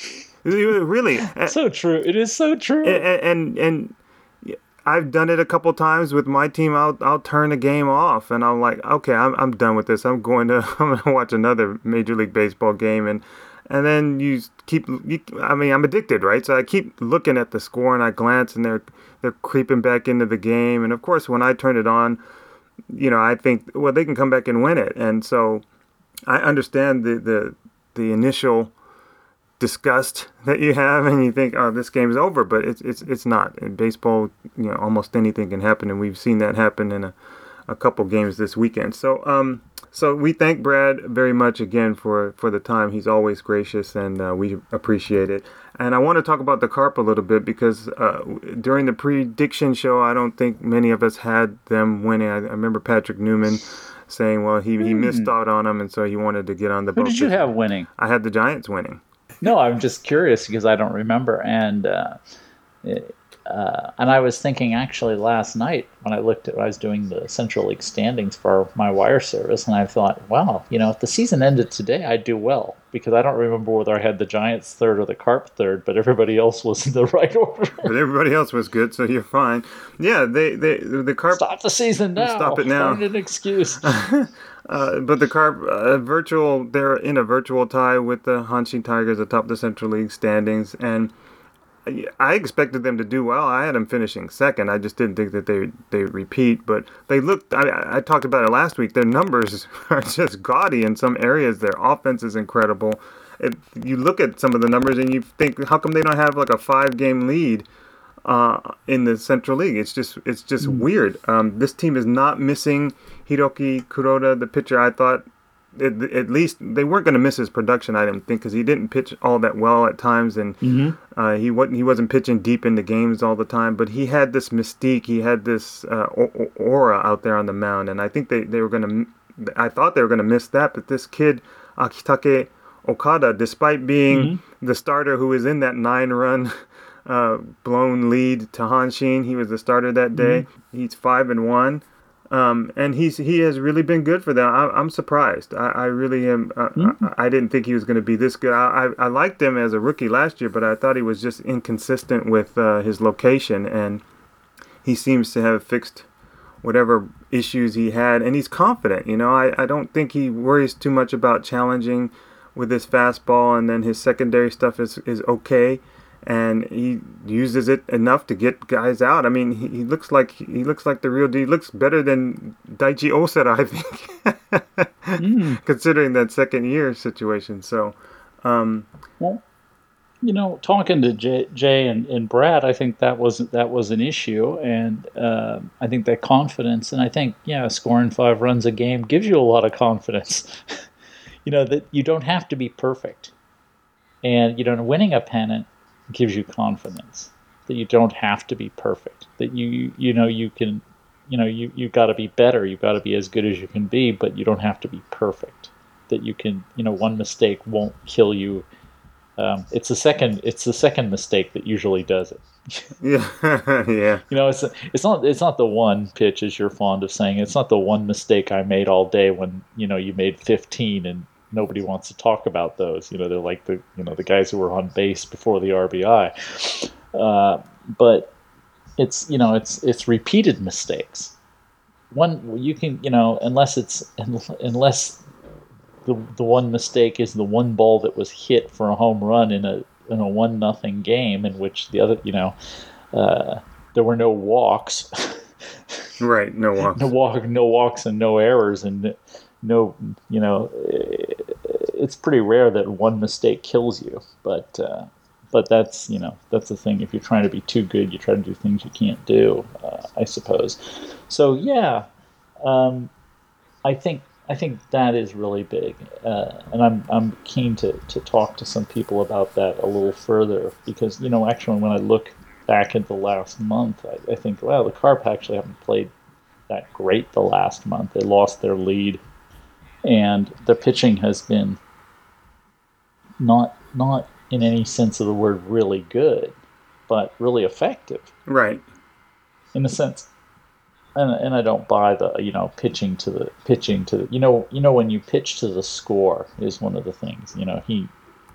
really... So true. It is so true. And... and, and I've done it a couple times with my team. I'll I'll turn a game off, and I'm like, okay, I'm I'm done with this. I'm going to I'm going to watch another Major League Baseball game, and and then you keep. You, I mean, I'm addicted, right? So I keep looking at the score, and I glance, and they're they're creeping back into the game. And of course, when I turn it on, you know, I think, well, they can come back and win it. And so I understand the the the initial disgust that you have, and you think, oh, this game's over, but it's it's it's not. In baseball, you know, almost anything can happen, and we've seen that happen in a, a couple games this weekend. So um so we thank Brad very much again for for the time. He's always gracious, and uh, we appreciate it. And I want to talk about the Carp a little bit because uh, during the prediction show, I don't think many of us had them winning. I, I remember Patrick Newman saying, well, he, he mm. missed out on them, and so he wanted to get on the boat. Who did you have winning? I had the Giants winning. No, I'm just curious because I don't remember. And uh, uh, and I was thinking actually last night when I looked at, I was doing the Central League standings for my wire service, and I thought, wow, you know, if the season ended today, I'd do well because I don't remember whether I had the Giants third or the Carp third, but everybody else was in the right order. But everybody else was good, so you're fine. Yeah, they, they the Carp. Stop the season now. Stop it now. Find an excuse. Uh, but the Carp, uh, virtual, they're in a virtual tie with the Hanshin Tigers atop the Central League standings, and I expected them to do well. I had them finishing second. I just didn't think that they they repeat, but they looked. I, I talked about it last week. Their numbers are just gaudy in some areas. Their offense is incredible. If you look at some of the numbers and you think, how come they don't have like a five-game lead uh, in the Central League? It's just it's just mm. weird. Um, this team is not missing Hiroki Kuroda, the pitcher. I thought at, at least they weren't going to miss his production, I didn't think, because he didn't pitch all that well at times, and mm-hmm. uh, he wasn't he wasn't pitching deep into games all the time. But he had this mystique, he had this uh, aura out there on the mound, and I think they, they were going to. I thought they were going to miss that, but this kid Akitake Okada, despite being mm-hmm. the starter who was in that nine-run uh, blown lead to Hanshin, he was the starter that day. Mm-hmm. He's five and one. Um, and he's he has really been good for them. I, I'm surprised. I, I really am. Uh, mm-hmm. I, I didn't think he was going to be this good. I, I I liked him as a rookie last year, but I thought he was just inconsistent with uh, his location, and he seems to have fixed whatever issues he had, and he's confident. You know, I, I don't think he worries too much about challenging with his fastball, and then his secondary stuff is, is okay. And he uses it enough to get guys out. I mean, he, he looks like he looks like the real deal. He looks better than Daichi Osera, I think, mm. considering that second year situation. So, um, well, you know, talking to Jay, Jay and, and Brad, I think that was that was an issue, and uh, I think that confidence, and I think yeah, scoring five runs a game gives you a lot of confidence. You know that you don't have to be perfect, and you know, winning a pennant gives you confidence that you don't have to be perfect, that you you know you can you know you you got to be better, you got to be as good as you can be, but you don't have to be perfect, that you can you know one mistake won't kill you. Um, it's the second it's the second mistake that usually does it. yeah yeah you know it's it's not it's not the one pitch, as you're fond of saying. It's not the one mistake I made all day when you know you made fifteen and nobody wants to talk about those. You know, they're like the you know the guys who were on base before the R B I. Uh, but it's you know it's it's repeated mistakes. One you can you know unless it's unless the the one mistake is the one ball that was hit for a home run in a in a one nothing game in which the other you know uh, there were no walks. Right, no walks. no walk, no walks, and no errors, and no you know. It's pretty rare that one mistake kills you, but uh, but that's you know that's the thing. If you're trying to be too good, you try to do things you can't do, uh, I suppose. So yeah, um, I think I think that is really big, uh, and I'm I'm keen to, to talk to some people about that a little further, because you know actually when I look back at the last month, I, I think well the Carp actually haven't played that great the last month. They lost their lead, and their pitching has been not not in any sense of the word really good, but really effective. Right. In a sense, and and I don't buy the you know pitching to the pitching to the, you know you know when you pitch to the score is one of the things. You know he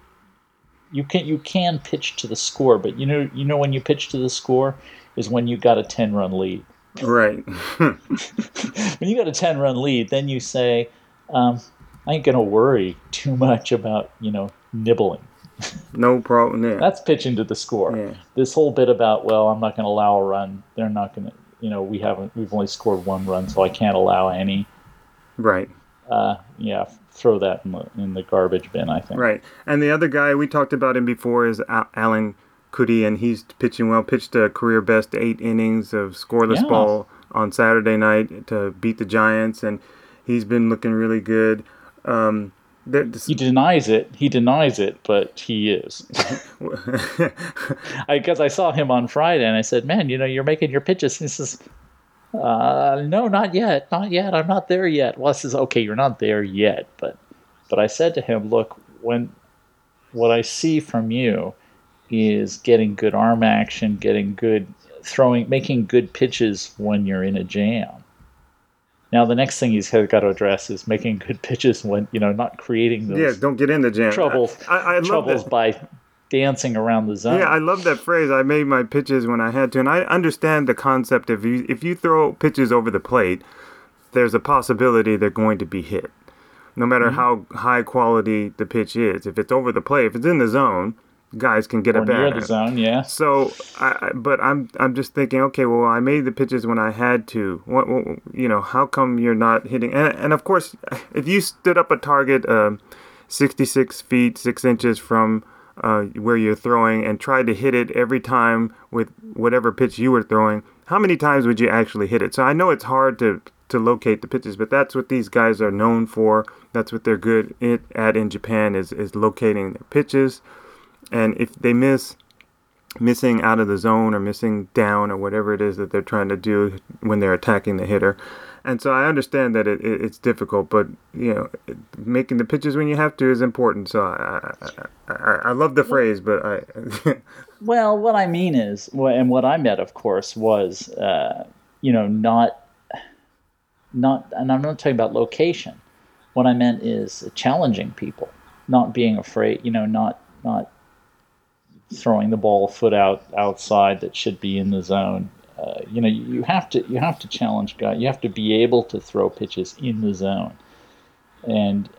you can you can pitch to the score, but you know you know when you pitch to the score is when you got a ten run lead. Right. When you got a ten run lead, then you say, um, I ain't gonna worry too much about you know. nibbling. No problem there. That's pitching to the score. Yeah. This whole bit about, well, I'm not going to allow a run. They're not going to, you know, we haven't, we've only scored one run, so I can't allow any. Right. Uh, yeah, throw that in the, in the garbage bin, I think. Right. And the other guy, we talked about him before, is Alan Kudi, and he's pitching well. Pitched a career best eight innings of scoreless yeah. ball on Saturday night to beat the Giants, and he's been looking really good. Um, He denies it. He denies it, but he is. Because I, I saw him on Friday, and I said, "Man, you know, you're making your pitches." And he says, uh, "No, not yet, not yet. I'm not there yet." Well, I says, "Okay, you're not there yet, but," but I said to him, "Look, when what I see from you is getting good arm action, getting good throwing, making good pitches when you're in a jam." Now, the next thing he's got to address is making good pitches when, you know, not creating those yeah, don't get in the jam. troubles, I, I, I troubles by dancing around the zone. Yeah, I love that phrase. I made my pitches when I had to. And I understand the concept of you, if you throw pitches over the plate, there's a possibility they're going to be hit, no matter mm-hmm. how high quality the pitch is. If it's over the plate, if it's in the zone, guys can get or a bat. near the zone, yeah. So, I, but I'm I'm just thinking, okay, well, I made the pitches when I had to. What, what you know, how come you're not hitting? And, and of course, if you stood up a target um, sixty-six feet six inches from uh, where you're throwing and tried to hit it every time with whatever pitch you were throwing, how many times would you actually hit it? So I know it's hard to to locate the pitches. But that's what these guys are known for. That's what they're good at in Japan is, is locating their pitches. And if they miss missing out of the zone or missing down or whatever it is that they're trying to do when they're attacking the hitter. And so I understand that it, it, it's difficult, but, you know, making the pitches when you have to is important. So I I, I, I love the phrase, but I... Well, what I mean is, and what I meant, of course, was, uh, you know, not, not, and I'm not talking about location. What I meant is challenging people, not being afraid, you know, not, not throwing the ball a foot out outside that should be in the zone. Uh, you know, you have to you have to challenge guys. You have to be able to throw pitches in the zone. And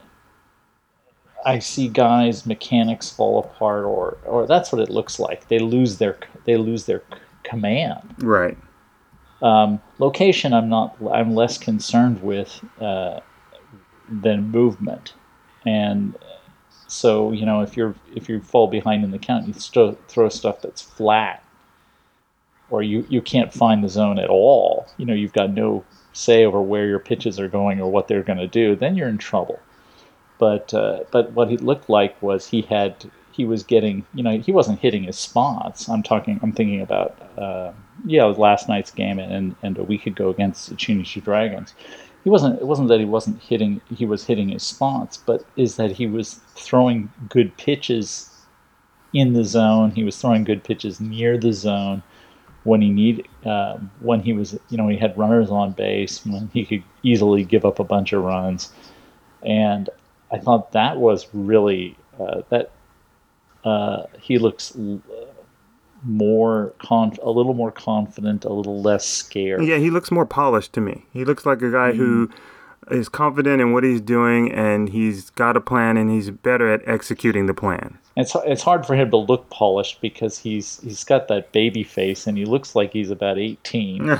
I see guys' mechanics fall apart, or or that's what it looks like. They lose their they lose their command. Right. Um, location, I'm not. I'm less concerned with uh, than movement. And so, you know, if you're if you fall behind in the count, you st- throw stuff that's flat. Or you, you can't find the zone at all, you know, you've got no say over where your pitches are going or what they're going to do, then you're in trouble. But uh, but what he looked like was he had he was getting, you know, he wasn't hitting his spots. I'm talking, I'm thinking about, uh, yeah, it was last night's game and, and a week ago against the Chunichi Dragons. He wasn't. It wasn't that he wasn't hitting. He was hitting his spots, but is that he was throwing good pitches in the zone. He was throwing good pitches near the zone. When he need, uh, when he was, you know, he had runners on base, when he could easily give up a bunch of runs, and I thought that was really uh, that uh, he looks more conf- a little more confident, a little less scared. Yeah, he looks more polished to me. He looks like a guy mm. who is confident in what he's doing, and he's got a plan, and he's better at executing the plan. It's it's hard for him to look polished because he's he's got that baby face and he looks like he's about eighteen.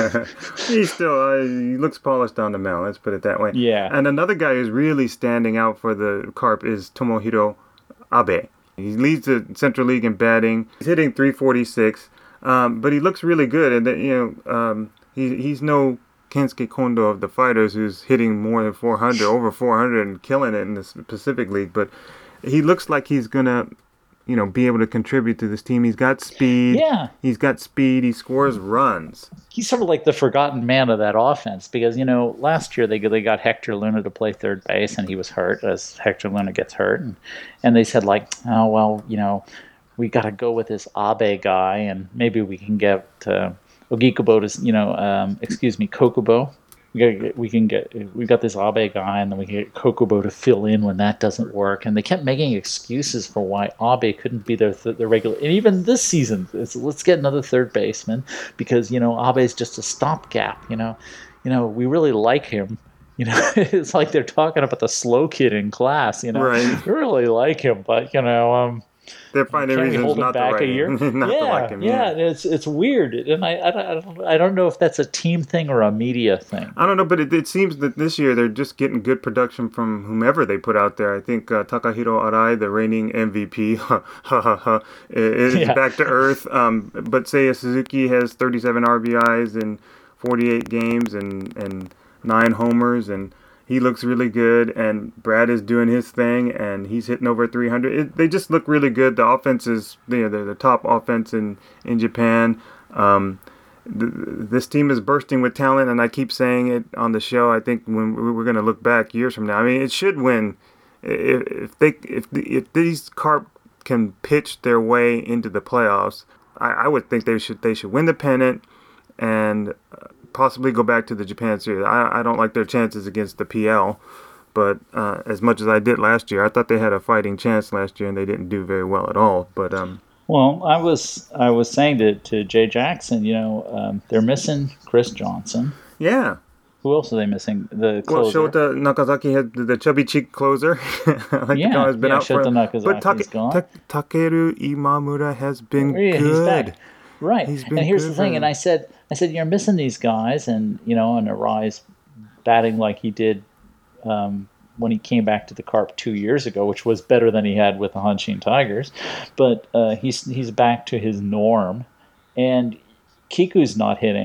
He's still uh, he looks polished on the mound. Let's put it that way. Yeah. And another guy who's really standing out for the Carp is Tomohiro Abe. He leads the Central League in batting. He's hitting three forty-six, um, but he looks really good. And you know, um, he he's no Kensuke Kondo of the Fighters, who's hitting more than four hundred, over four hundred, and killing it in the Pacific League, but he looks like he's gonna, you know, be able to contribute to this team. He's got speed. Yeah. He's got speed. He scores runs. He's sort of like the forgotten man of that offense because, you know, last year they they got Hector Luna to play third base and he was hurt as Hector Luna gets hurt. And, and they said like, oh, well, you know, we got to go with this Abe guy and maybe we can get uh, Ogikubo to, you know, um, excuse me, Kokubo. We got we can get we got this Abe guy, and then we can get Kokubo to fill in when that doesn't work. And they kept making excuses for why Abe couldn't be their th- their regular. And even this season, it's, let's get another third baseman because you know Abe's just a stopgap. You know, you know we really like him. You know, it's like they're talking about the slow kid in class. You know, right. We really like him, but you know, um. They're finding Can reasons we hold not him back to like a year? him. not yeah, to like him. Yeah, yeah, it's it's weird, and I, I, don't, I don't know if that's a team thing or a media thing. I don't know, but it, it seems that this year they're just getting good production from whomever they put out there. I think uh, Takahiro Arai, the reigning M V P, ha ha ha ha, is Yeah. back to earth. Um, but Seiya Suzuki has thirty-seven R B Is in forty-eight games and and nine homers, and he looks really good, and Brad is doing his thing, and he's hitting over three hundred. It, they just look really good. The offense is, you know, they're the top offense in, in Japan. Um, th- this team is bursting with talent, and I keep saying it on the show. I think when we're going to look back years from now, I mean, it should win. If, if they if, the, if these Carp can pitch their way into the playoffs, I, I would think they should they should win the pennant and uh, possibly go back to the Japan Series. I, I don't like their chances against the P L, but uh, as much as I did last year, I thought they had a fighting chance last year, and they didn't do very well at all. But um, well, I was I was saying to to Jay Jackson, you know, um, they're missing Chris Johnson. Yeah. Who else are they missing? The closer. Well, Shota Nakazaki had the, the chubby cheek closer. like yeah, the guy has been yeah, out Shota for. Nakazaki's But Take, gone. Ta- Takeru Imamura has been yeah, good. He's back. Right. He's been and here's good the thing, for and I said, I said, you're missing these guys, and you know, and Arise batting like he did um, when he came back to the Carp two years ago, which was better than he had with the Hanshin Tigers, but uh, he's he's back to his norm, and Kiku's not hitting.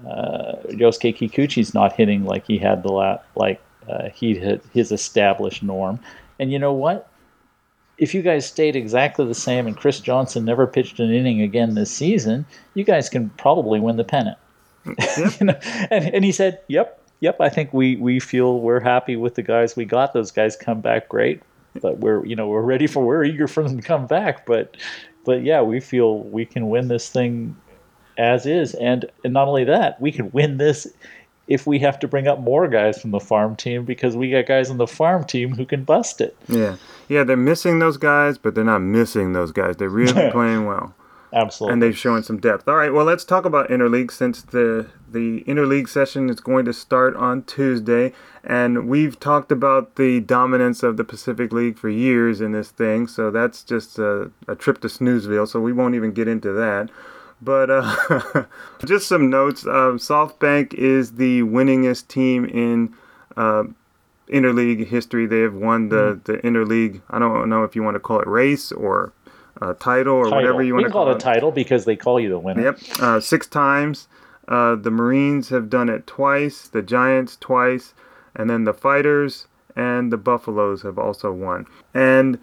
uh, Yosuke Kikuchi's not hitting like he had the la- like uh, he hit his established norm. And you know what? If you guys stayed exactly the same and Chris Johnson never pitched an inning again this season, you guys can probably win the pennant. Yep. You know? and, and he said, yep, yep, I think we, we feel we're happy with the guys we got. Those guys come back great, but we're, you know, we're ready for, we're eager for them to come back. But, but yeah, we feel we can win this thing as is. And, and not only that, we can win this if we have to bring up more guys from the farm team, because we got guys on the farm team who can bust it. Yeah. Yeah, they're missing those guys, but they're not missing those guys. They're really playing well. Absolutely. And they've shown some depth. All right, well, let's talk about interleague, since the the interleague session is going to start on Tuesday. And we've talked about the dominance of the Pacific League for years in this thing, so that's just a, a trip to Snoozeville, so we won't even get into that. But uh, just some notes. Um, SoftBank is the winningest team in uh, interleague history. They have won the, mm. the interleague, I don't know if you want to call it race or uh, title or title. whatever you want to call, call it. We call it a title because they call you the winner. Yep, uh, six times. Uh, the Marines have done it twice, the Giants twice, and then the Fighters and the Buffaloes have also won. And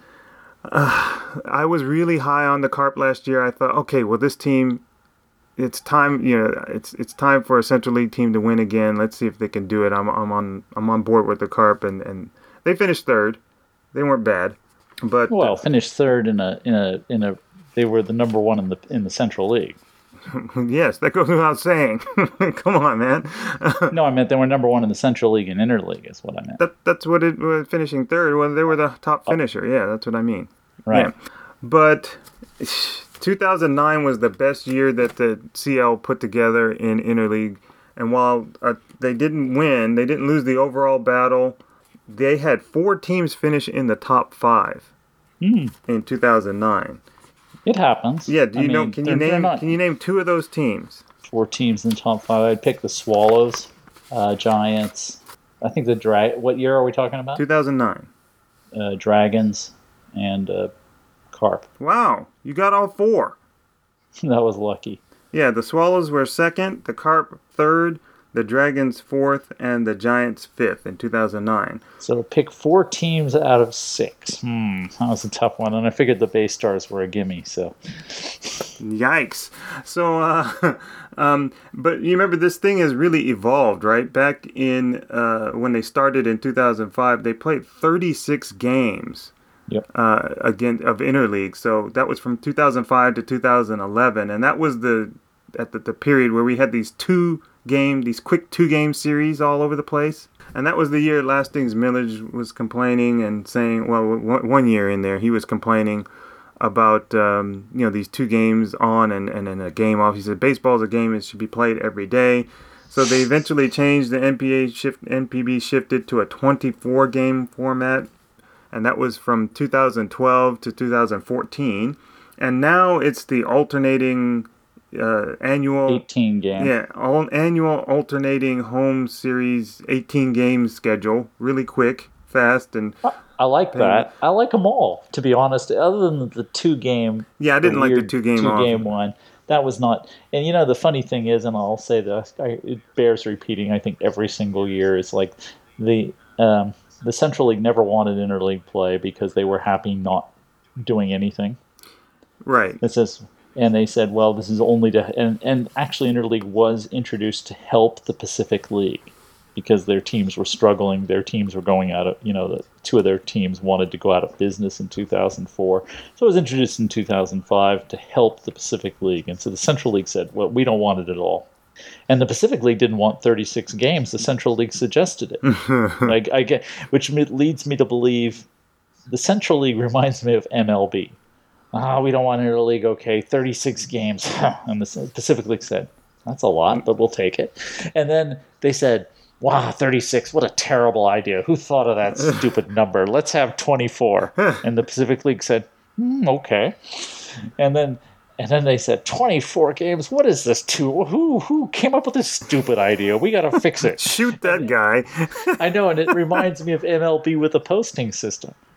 uh, I was really high on the Carp last year. I thought, okay, well, this team, it's time, you know, it's it's time for a Central League team to win again. Let's see if they can do it. I'm I'm on I'm on board with the Carp, and, and they finished third. They weren't bad, but well, finished third in a in a in a. They were the number one in the in the Central League. Yes, that goes without saying. Come on, man. No, I meant they were number one in the Central League and Interleague is what I meant. That that's what it was, finishing third. Well, they were the top finisher. Yeah, that's what I mean. Right. Yeah. But two thousand nine was the best year that the C L put together in Interleague. And while uh, they didn't win, they didn't lose the overall battle, they had four teams finish in the top five mm. in two thousand nine. It happens. Yeah, do you I know? mean, Can you name? Can you name two of those teams? Four teams in the top five. I'd pick the Swallows, uh, Giants. I think the drag. What year are we talking about? two thousand nine. Uh, Dragons and uh, Carp. Wow, you got all four. That was lucky. Yeah, the Swallows were second, the Carp third, the Dragons fourth, and the Giants fifth in two thousand nine. So pick four teams out of six. Hmm, that was a tough one, and I figured the Bay Stars were a gimme. So, yikes! So, uh, um, but you remember this thing has really evolved, right? Back in uh, when they started in two thousand five, they played thirty-six games. Yep. Uh, again of interleague. So that was from two thousand five to two thousand eleven, and that was the at the, the period where we had these two game, these quick two game series all over the place. And that was the year Lastings Millage was complaining and saying, well, w- one year in there, he was complaining about, um, you know, these two games on and, and then a game off. He said, baseball's a game, it should be played every day. So they eventually changed the N P A shift, N P B shifted to a twenty-four game format. And that was from two thousand twelve to two thousand fourteen. And now it's the alternating uh, annual... eighteen game. Yeah, all annual alternating home series eighteen game schedule. Really quick, fast, and... I, I like that. I like them all, to be honest. Other than the two game... Yeah, I didn't the like the two game two game one. That was not... And, you know, the funny thing is, and I'll say this, I, it bears repeating, I think, every single year, is like the... Um, The Central League never wanted interleague play because they were happy not doing anything. Right. It says, and they said, well, this is only to... And, and actually interleague was introduced to help the Pacific League because their teams were struggling. Their teams were going out of... You know, the, two of their teams wanted to go out of business in two thousand four. So it was introduced in two thousand five to help the Pacific League. And so the Central League said, well, we don't want it at all. And the Pacific League didn't want thirty-six games. The Central League suggested it. I, I get, which leads me to believe the Central League reminds me of M L B. Ah, oh, we don't want interleague. Okay, thirty-six games. And the Pacific League said, that's a lot, but we'll take it. And then they said, wow, thirty-six, what a terrible idea. Who thought of that stupid number? Let's have twenty-four. And the Pacific League said, mm, okay. And then... And then they said, twenty-four games? What is this? Two? Who who came up with this stupid idea? We got to fix it. Shoot that guy. I know, and it reminds me of M L B with the posting system.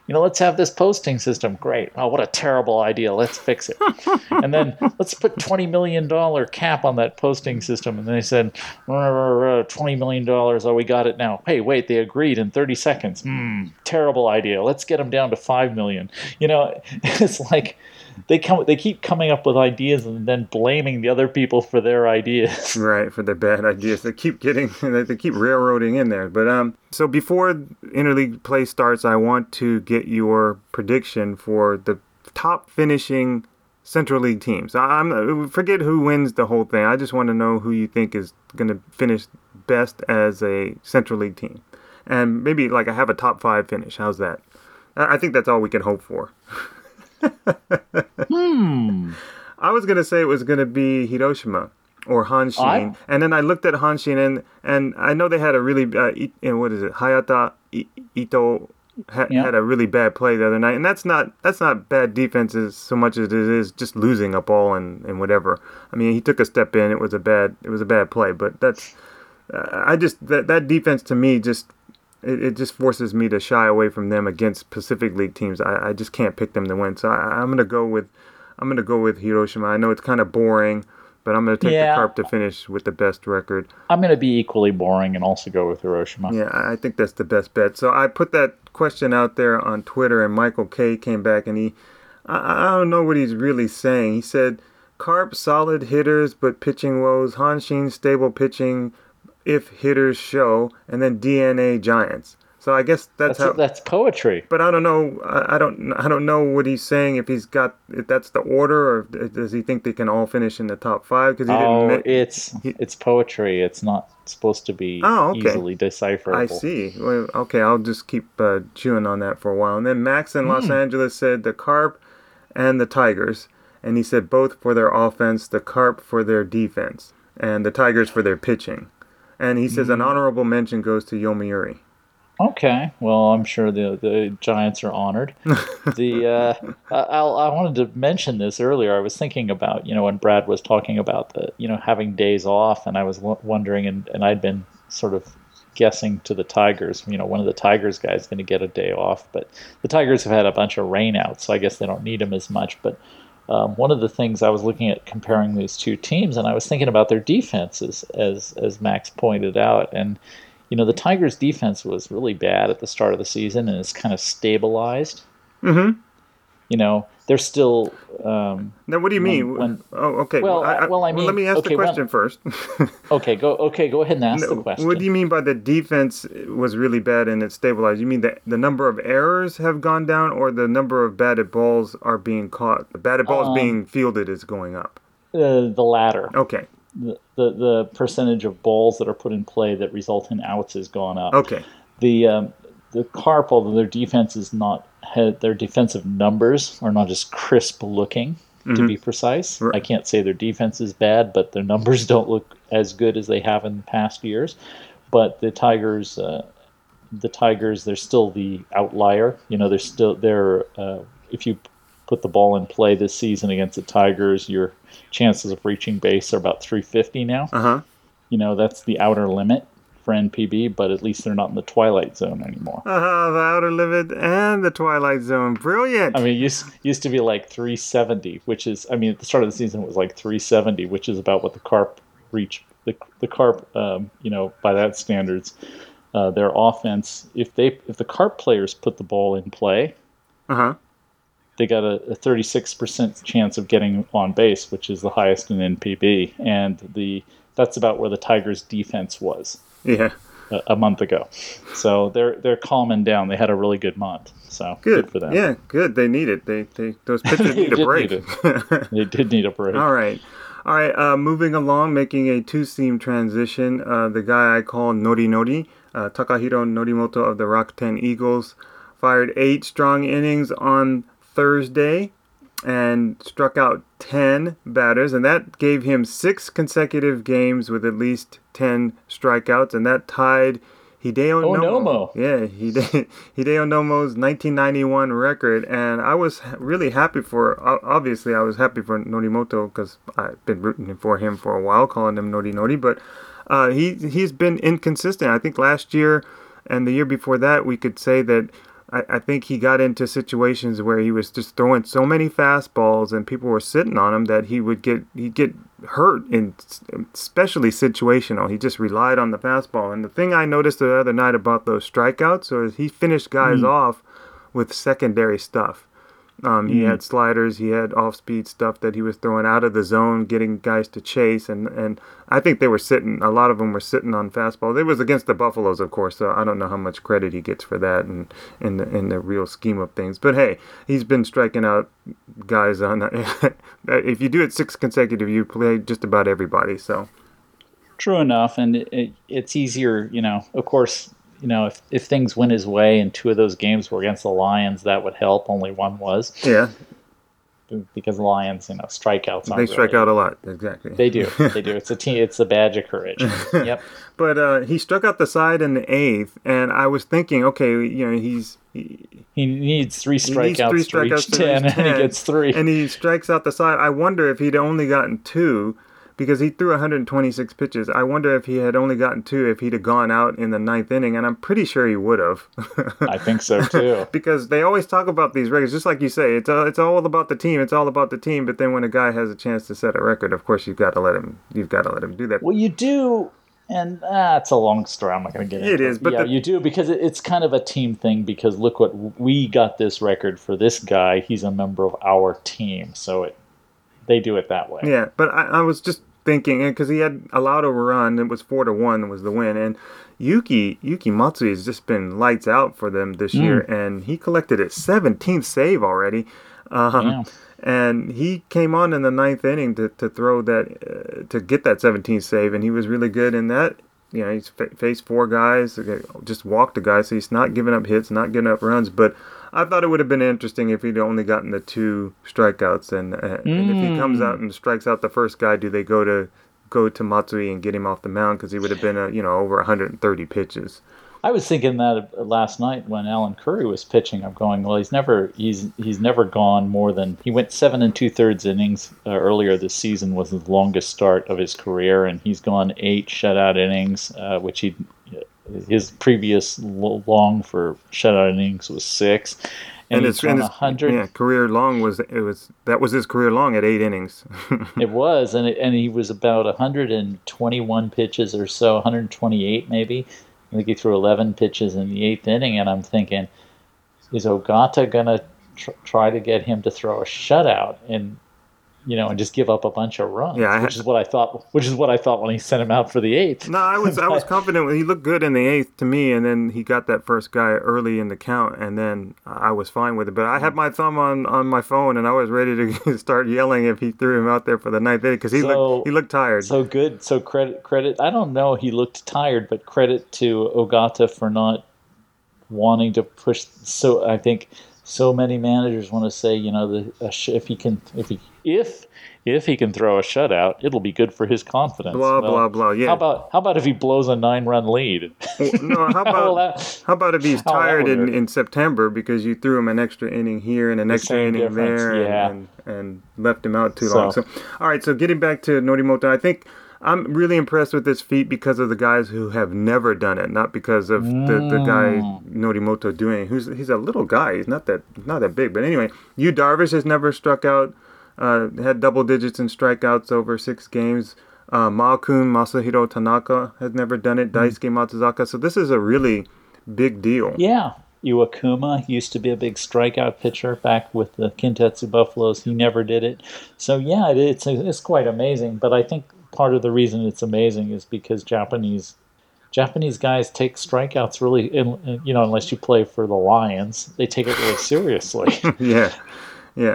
you know, let's have this posting system. Great. Oh, what a terrible idea. Let's fix it. And then let's put twenty million dollars cap on that posting system. And they said, twenty million dollars. Oh, we got it now. Hey, wait, they agreed in thirty seconds. Hmm, terrible idea. Let's get them down to five million dollars. You know, it's like they come, they keep coming up with ideas and then blaming the other people for their ideas. Right, for their bad ideas. They keep getting, they keep railroading in there. But um, so before interleague play starts, I want to get your prediction for the top finishing Central League teams. I'm forget who wins the whole thing. I just want to know who you think is going to finish best as a Central League team, and maybe like I have a top five finish. How's that? I think that's all we can hope for. hmm. I was gonna say it was gonna be Hiroshima or Hanshin, I... and then I looked at Hanshin, and and I know they had a really uh, I, what is it, Hayata I, Ito ha, yeah. had a really bad play the other night, and that's not that's not bad defense as so much as it is just losing a ball and, and whatever. I mean, he took a step in. It was a bad it was a bad play, but that's uh, I just that that defense to me just. It, it just forces me to shy away from them against Pacific League teams. I, I just can't pick them to win. So I, I'm gonna go with I'm gonna go with Hiroshima. I know it's kind of boring, but I'm gonna take yeah. the Carp to finish with the best record. I'm gonna be equally boring and also go with Hiroshima. Yeah, I think that's the best bet. So I put that question out there on Twitter, and Michael K came back, and he I, I don't know what he's really saying. He said Carp solid hitters but pitching woes. Hanshin stable pitching if hitters show, and then D N A Giants. So I guess that's, that's how. That's poetry. But I don't know. I, I don't. I don't know what he's saying. If he's got, if that's the order, or does he think they can all finish in the top five? Because he oh, didn't. it's he, it's poetry. It's not supposed to be oh, okay. easily decipherable. I see. Well, okay, I'll just keep uh, chewing on that for a while. And then Max in mm. Los Angeles said the Carp and the Tigers, and he said both for their offense, the Carp for their defense, and the Tigers for their pitching. And he says mm. an honorable mention goes to Yomiuri. Okay, well, I'm sure the the Giants are honored. the uh, I, I wanted to mention this earlier. I was thinking about, you know, when Brad was talking about the, you know, having days off, and I was w- wondering, and, and I'd been sort of guessing to the Tigers, you know, one of the Tigers guys is going to get a day off, but the Tigers have had a bunch of rainouts, so I guess they don't need him as much, but Um, one of the things I was looking at comparing these two teams, and I was thinking about their defenses, as as Max pointed out. And, you know, the Tigers' defense was really bad at the start of the season, and it's kind of stabilized. Mm-hmm. You know, they're still... Um, now, what do you mean? When, oh, okay. Well, I, well, I mean... Well, let me ask okay, the question when, first. okay, go Okay, go ahead and ask no, the question. What do you mean by the defense was really bad and it's stabilized? You mean that the number of errors have gone down, or the number of batted balls are being caught? The batted balls um, being fielded is going up? Uh, the latter. Okay. The, the the percentage of balls that are put in play that result in outs has gone up. Okay. The um, the Carp, although their defense is not, had, their defensive numbers are not as crisp looking, mm-hmm. to be precise. Right. I can't say their defense is bad, but their numbers don't look as good as they have in past years. But the Tigers, uh, the Tigers, they're still the outlier. You know, they're still they're. Uh, if you put the ball in play this season against the Tigers, your chances of reaching base are about three fifty now. Uh huh. You know, that's the outer limit for N P B, but at least they're not in the twilight zone anymore. Uh-huh, the outer limit and the twilight zone. Brilliant. I mean, it used, used to be like three seventy, which is, I mean, at the start of the season it was like three seventy, which is about what the Carp reach. The the Carp, um, you know, by that standards, uh, their offense, if they if the Carp players put the ball in play, uh-huh. they got a, a thirty-six percent chance of getting on base, which is the highest in N P B, and the that's about where the Tigers' defense was. Yeah, a, a month ago. So they're they're calming down. They had a really good month. So good, good for them. Yeah, good. They need it. They they those pitchers need a break. Need they did need a break. All right, all right. Uh, moving along, making a two-seam transition. Uh, the guy I call Nori Nori, uh, Takahiro Norimoto of the Rakuten Eagles, fired eight strong innings on Thursday and struck out ten batters, and that gave him six consecutive games with at least ten strikeouts, and that tied Hideo oh, Nomo. Nomo. Yeah, Hide, Hideo Nomo's nineteen ninety-one record, and I was really happy for, obviously I was happy for Norimoto because I've been rooting for him for a while, calling him Nori Nori, but uh, he, he's been inconsistent. I think last year and the year before that we could say that I, I think he got into situations where he was just throwing so many fastballs and people were sitting on him that he would get he'd get hurt, in especially situational. He just relied on the fastball. And the thing I noticed the other night about those strikeouts was he finished guys mm. off with secondary stuff. Um, he mm. had sliders, he had off-speed stuff that he was throwing out of the zone, getting guys to chase, and, and I think they were sitting, a lot of them were sitting on fastballs. It was against the Buffaloes, of course, so I don't know how much credit he gets for that and in the, in the real scheme of things. But hey, he's been striking out guys on, if you do it six consecutive, you play just about everybody, so. True enough, and it, it, it's easier, you know, of course. You know, if, if things went his way and two of those games were against the Lions, that would help. Only one was. Yeah. Because the Lions, you know, strikeouts. They strike really, out a lot. Exactly. They do. They do. It's a team. It's a badge of courage. Yep. But uh, he struck out the side in the eighth, and I was thinking, okay, you know, he's he, he needs three strikeouts, needs three strikeouts to reach ten, ten, and he gets three. And he strikes out the side. I wonder if he'd only gotten two. Because he threw one hundred twenty-six pitches. I wonder if he had only gotten two if he'd have gone out in the ninth inning, and I'm pretty sure he would have. I think so, too. Because they always talk about these records, just like you say, it's all, it's all about the team, it's all about the team, but then when a guy has a chance to set a record, of course you've got to let him, you've got to let him do that. Well, you do, and that's ah, a long story, I'm not going to get into it. It is, but yeah, the, you do, because it, it's kind of a team thing, because look what, we got this record for this guy, he's a member of our team, so it, they do it that way. Yeah, but I, I was just thinking, because he had allowed a run, it was four to one was the win, and Yuki Yuki Matsui has just been lights out for them this mm. year, and he collected his seventeenth save already, um, yeah. and he came on in the ninth inning to, to throw that uh, to get that seventeenth save, and he was really good in that. You know, he's fa- faced four guys, just walked a guy, so he's not giving up hits, not giving up runs, but I thought it would have been interesting if he'd only gotten the two strikeouts, and, uh, mm. and if he comes out and strikes out the first guy, do they go to go to Matsui and get him off the mound, because he would have been a, you know over one hundred thirty pitches. I was thinking that last night when Alan Curry was pitching. I'm going, well, he's never he's he's never gone more than he went seven and two thirds innings uh, earlier this season was the longest start of his career, and he's gone eight shutout innings, uh, which he. His previous long for shutout innings was six, and, and it's one hundred. Yeah, career long was it was that was his career long at eight innings. It was, and it, and he was about one hundred twenty-one pitches or so, one hundred twenty-eight maybe. I think he threw eleven pitches in the eighth inning, and I'm thinking, is Ogata gonna tr- try to get him to throw a shutout and? You know, and just give up a bunch of runs, yeah, which is what I thought. Which is what I thought when he sent him out for the eighth. No, I was I was confident when he looked good in the eighth to me, and then he got that first guy early in the count, and then I was fine with it. But I had my thumb on, on my phone, and I was ready to start yelling if he threw him out there for the ninth inning, because he so, looked he looked tired. So good. So credit credit. I don't know. He looked tired, but credit to Ogata for not wanting to push. So I think. So many managers want to say, you know, the, if he can, if he, if, if he can throw a shutout, it'll be good for his confidence. Blah well, blah blah. Yeah. How about how about if he blows a nine-run lead? Well, no. How about that, how about if he's tired in, in September because you threw him an extra inning here and an the extra inning difference. there, yeah. and, and and left him out too so. long. So, all right. So getting back to Norimoto, I think. I'm really impressed with this feat because of the guys who have never done it, not because of mm. the, the guy Norimoto doing it. Who's he's a little guy. He's not that not that big. But anyway, Yu Darvish has never struck out, uh, had double digits in strikeouts over six games. Uh, Maokun Masahiro Tanaka has never done it. Mm. Daisuke Matsuzaka. So this is a really big deal. Yeah. Iwakuma used to be a big strikeout pitcher back with the Kintetsu Buffaloes. He never did it. So yeah, it, it's it's quite amazing. But I think part of the reason it's amazing is because Japanese Japanese guys take strikeouts really, you know, unless you play for the Lions, they take it really seriously. yeah, yeah.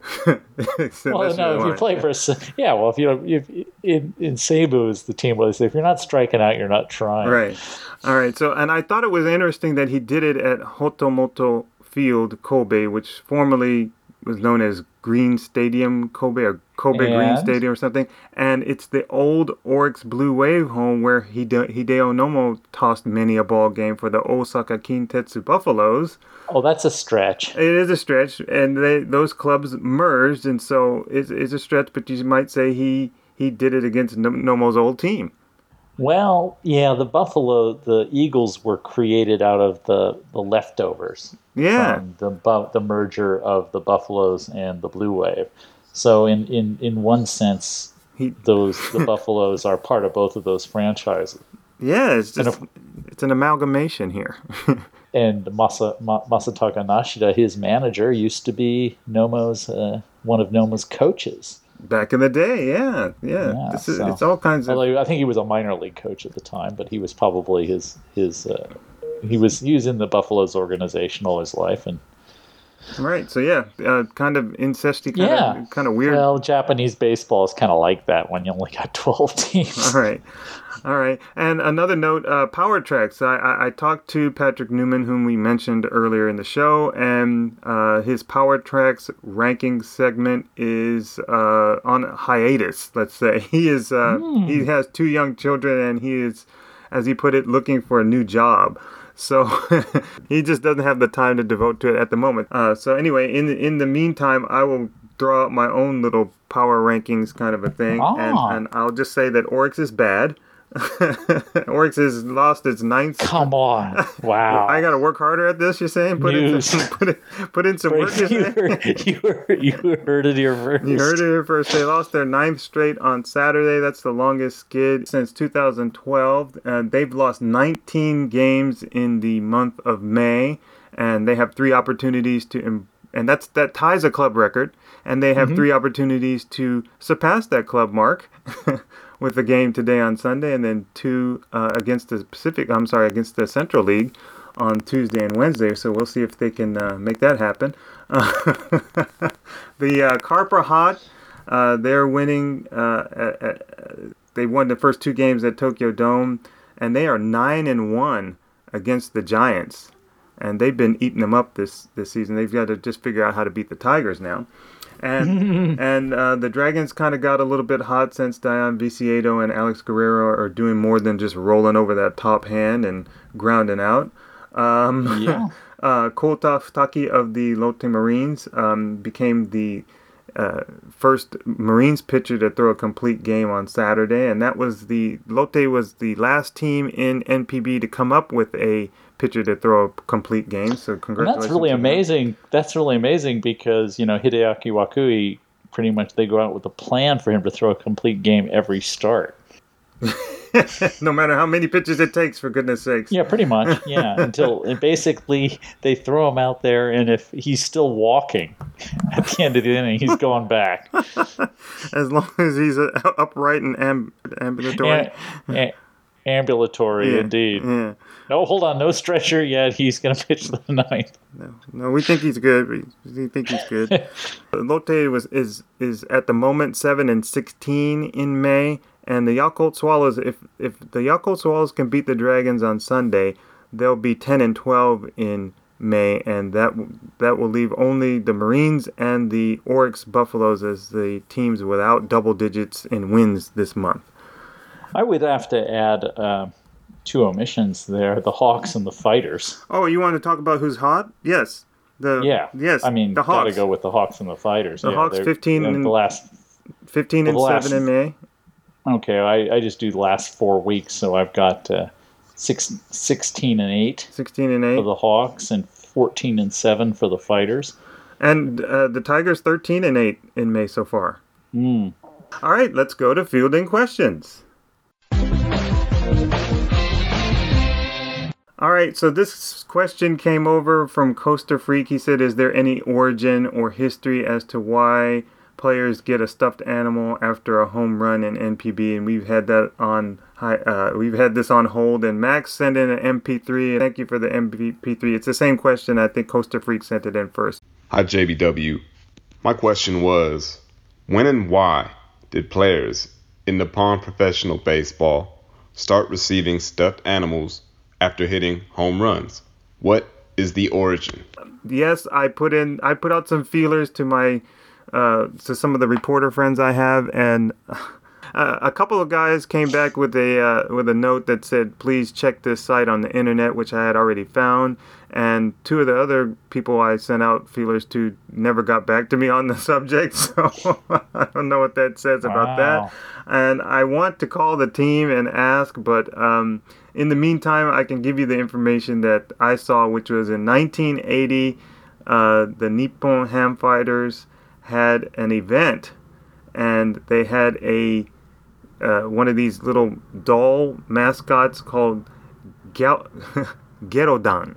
Well, no, if you play for, yeah, well, if you if in in Seibu is the team where they say if you're not striking out, you're not trying. Right. All right. So, and I thought it was interesting that he did it at Hotomoto Field, Kobe, which formerly was known as Green Stadium, Kobe, or Kobe and? Green Stadium or something. And it's the old Oryx Blue Wave home where Hide- Hideo Nomo tossed many a ball game for the Osaka Kintetsu Buffaloes. Oh, that's a stretch. It is a stretch, and they those clubs merged, and so it's, it's a stretch, but you might say he, he did it against Nomo's old team. Well, yeah, the Buffalo, the Eagles were created out of the, the leftovers Yeah. from the bu- the merger of the Buffaloes and the Blue Wave. So in, in, in one sense, He, those the Buffaloes are part of both of those franchises. yeah, it's And just if- it's an amalgamation here. And Masa, Ma, Masataka Nashida, his manager, used to be Nomo's uh, one of Nomo's coaches. Back in the day, yeah, yeah. Yeah, this is so- it's all kinds of Although I think he was a minor league coach at the time, but he was probably his his uh, he was he was in the Buffaloes organization all his life, and right. So yeah, uh, kind of incesty, kind yeah, of kind of weird. Well, Japanese baseball is kind of like that when you only got twelve teams. All right. All right. And another note, uh, Power Tracks. I, I, I talked to Patrick Newman, whom we mentioned earlier in the show, and uh, his Power Tracks ranking segment is uh, on hiatus, let's say. He is uh, Mm. he has two young children, and he is, as he put it, looking for a new job. So he just doesn't have the time to devote to it at the moment. Uh, so anyway, in the, in the meantime, I will throw out my own little power rankings kind of a thing, Ah. and, and I'll just say that Oryx is bad. Oryx has lost its ninth. Come on, wow! I got to work harder at this. You're saying put in News. some, put in, put in some work. You're you, saying? heard, you, heard, you heard it here first. You heard it here first. They lost their ninth straight on Saturday. That's the longest skid since two thousand twelve. Uh, they've lost nineteen games in the month of May, and they have three opportunities to, im- and that's that ties a club record. And they have mm-hmm. three opportunities to surpass that club mark with a game today on Sunday, and then two uh, against the Pacific. I'm sorry, against the Central League on Tuesday and Wednesday. So we'll see if they can uh, make that happen. Uh, the uh, Carper Hot, uh, they're winning. Uh, at, at, they won the first two games at Tokyo Dome, and they are nine and one against the Giants. And they've been eating them up this, this season. They've got to just figure out how to beat the Tigers now. And and uh, the Dragons kind of got a little bit hot since Dion Viciedo and Alex Guerrero are doing more than just rolling over that top hand and grounding out. Um, yeah. uh, Kota Futaki of the Lotte Marines um, became the uh, first Marines pitcher to throw a complete game on Saturday, and that was the Lotte was the last team in N P B to come up with a pitcher to throw a complete game. So congratulations. And that's really to amazing. him. That's really amazing because, you know, Hideaki Wakui, pretty much they go out with a plan for him to throw a complete game every start. No matter how many pitches it takes, for goodness sakes. Yeah, pretty much. Yeah, until and basically they throw him out there, and if he's still walking at the end of the inning, he's going back. As long as he's uh, upright and amb- ambulatory. And, and, ambulatory, yeah, indeed. Yeah. No, hold on, no stretcher yet. He's going to pitch the ninth. No, no, we think he's good. We, we think he's good. Lotte was is is at the moment seven and sixteen in May, and the Yakult Swallows. If if the Yakult Swallows can beat the Dragons on Sunday, they'll be ten and twelve in May, and that that will leave only the Marines and the Oryx Buffaloes as the teams without double digits in wins this month. I would have to add uh, two omissions there: the Hawks and the Fighters. Oh, you want to talk about who's hot? Yes. The yeah. Yes. I mean, the gotta Hawks. go with the Hawks and the Fighters. The yeah, Hawks fifteen and and the last. Fifteen and last, seven in May. Okay, I, I just do the last four weeks, so I've got uh, six, sixteen and eight. Sixteen and eight for the Hawks and fourteen and seven for the Fighters. And uh, the Tigers thirteen and eight in May so far. Mm. All right, let's go to fielding questions. All right, so this question came over from Coaster Freak. He said, is there any origin or history as to why players get a stuffed animal after a home run in N P B? And we've had that on uh, we've had this on hold. And Max sent in an M P three. Thank you for the M P three. It's the same question. I think Coaster Freak sent it in first. Hi, J B W. My question was, when and why did players in Nippon Professional Baseball start receiving stuffed animals after hitting home runs? What is the origin? Yes, I put in. I put out some feelers to my, uh, to some of the reporter friends I have, and Uh, a couple of guys came back with a uh, with a note that said, "Please check this site on the internet," which I had already found. And two of the other people I sent out feelers to never got back to me on the subject, so I don't know what that says about Wow. that. And I want to call the team and ask, but um, in the meantime, I can give you the information that I saw, which was in nineteen eighty, uh, the Nippon Ham Fighters had an event, and they had a uh, one of these little doll mascots called Gal- Gerodan.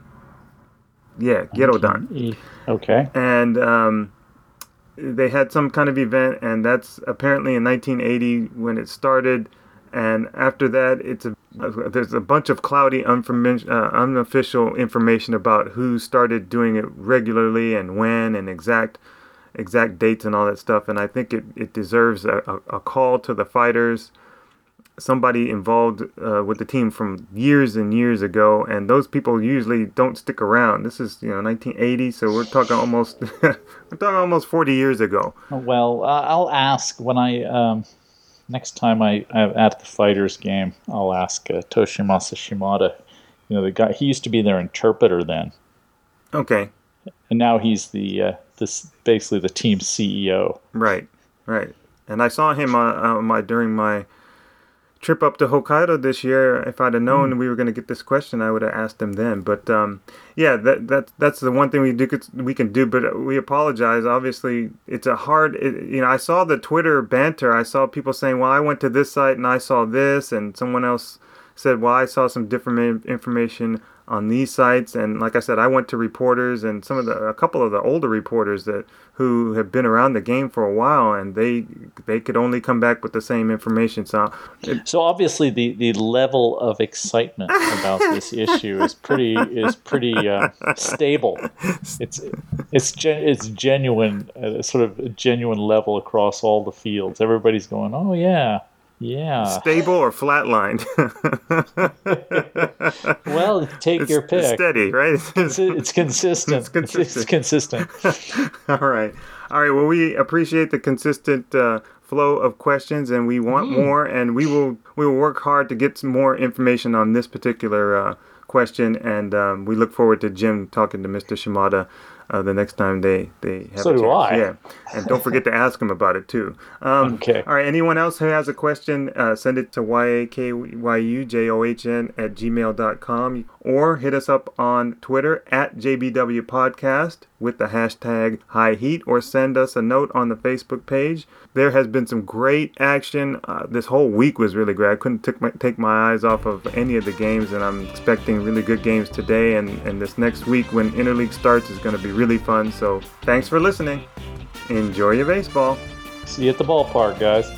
Yeah, Gerodan. Okay. And um, they had some kind of event, and that's apparently in nineteen eighty when it started. And after that, it's a there's a bunch of cloudy, unform- uh, unofficial information about who started doing it regularly and when and exact exact dates and all that stuff. And I think it, it deserves a, a, a call to the fighters, somebody involved uh, with the team from years and years ago, and those people usually don't stick around. This is, you know, nineteen eighty, so we're talking almost we're talking almost forty years ago. Well, uh, I'll ask when I um, next time I I'm at the Fighters game. I'll ask uh, Toshimasa Shimada. You know, the guy, he used to be their interpreter then, Okay, and now he's the uh, this basically the team C E O. right, right. And I saw him uh, uh, my during my trip up to Hokkaido this year. If I'd have known mm. we were going to get this question, I would have asked him then. But um, yeah, that that that's the one thing we do we can do. But we apologize. Obviously, it's a hard. It, you know, I saw the Twitter banter. I saw people saying, "Well, I went to this site and I saw this," and someone else said, "Well, I saw some different information on these sites." And like I said, I went to reporters and some of the a couple of the older reporters that who have been around the game for a while, and they they could only come back with the same information. So, it, so obviously the, the level of excitement about this issue is pretty is pretty uh, stable. It's it's gen, it's genuine, uh, sort of a genuine level across all the fields. Everybody's going, "Oh yeah." Yeah. Stable or flatlined? Well, take it's, your pick. It's steady, right? It's, it's consistent. It's consistent. It's consistent. All right. All right. Well, we appreciate the consistent uh, flow of questions, and we want mm. more, and we will we will work hard to get some more information on this particular uh, question, and um, we look forward to Jim talking to Mister Shimada Uh, the next time they, they have so a chance. do I. Yeah. And don't forget to ask them about it, too. Um, okay. All right. Anyone else who has a question, uh, send it to Y A K Y U J O H N at gmail dot com or hit us up on Twitter at J B W Podcast with the hashtag High Heat, or send us a note on the Facebook page. There has been some great action. Uh, this whole week was really great. I couldn't take my, take my eyes off of any of the games, and I'm expecting really good games today. And, and this next week when Interleague starts is going to be really fun. So thanks for listening. Enjoy your baseball. See you at the ballpark, guys.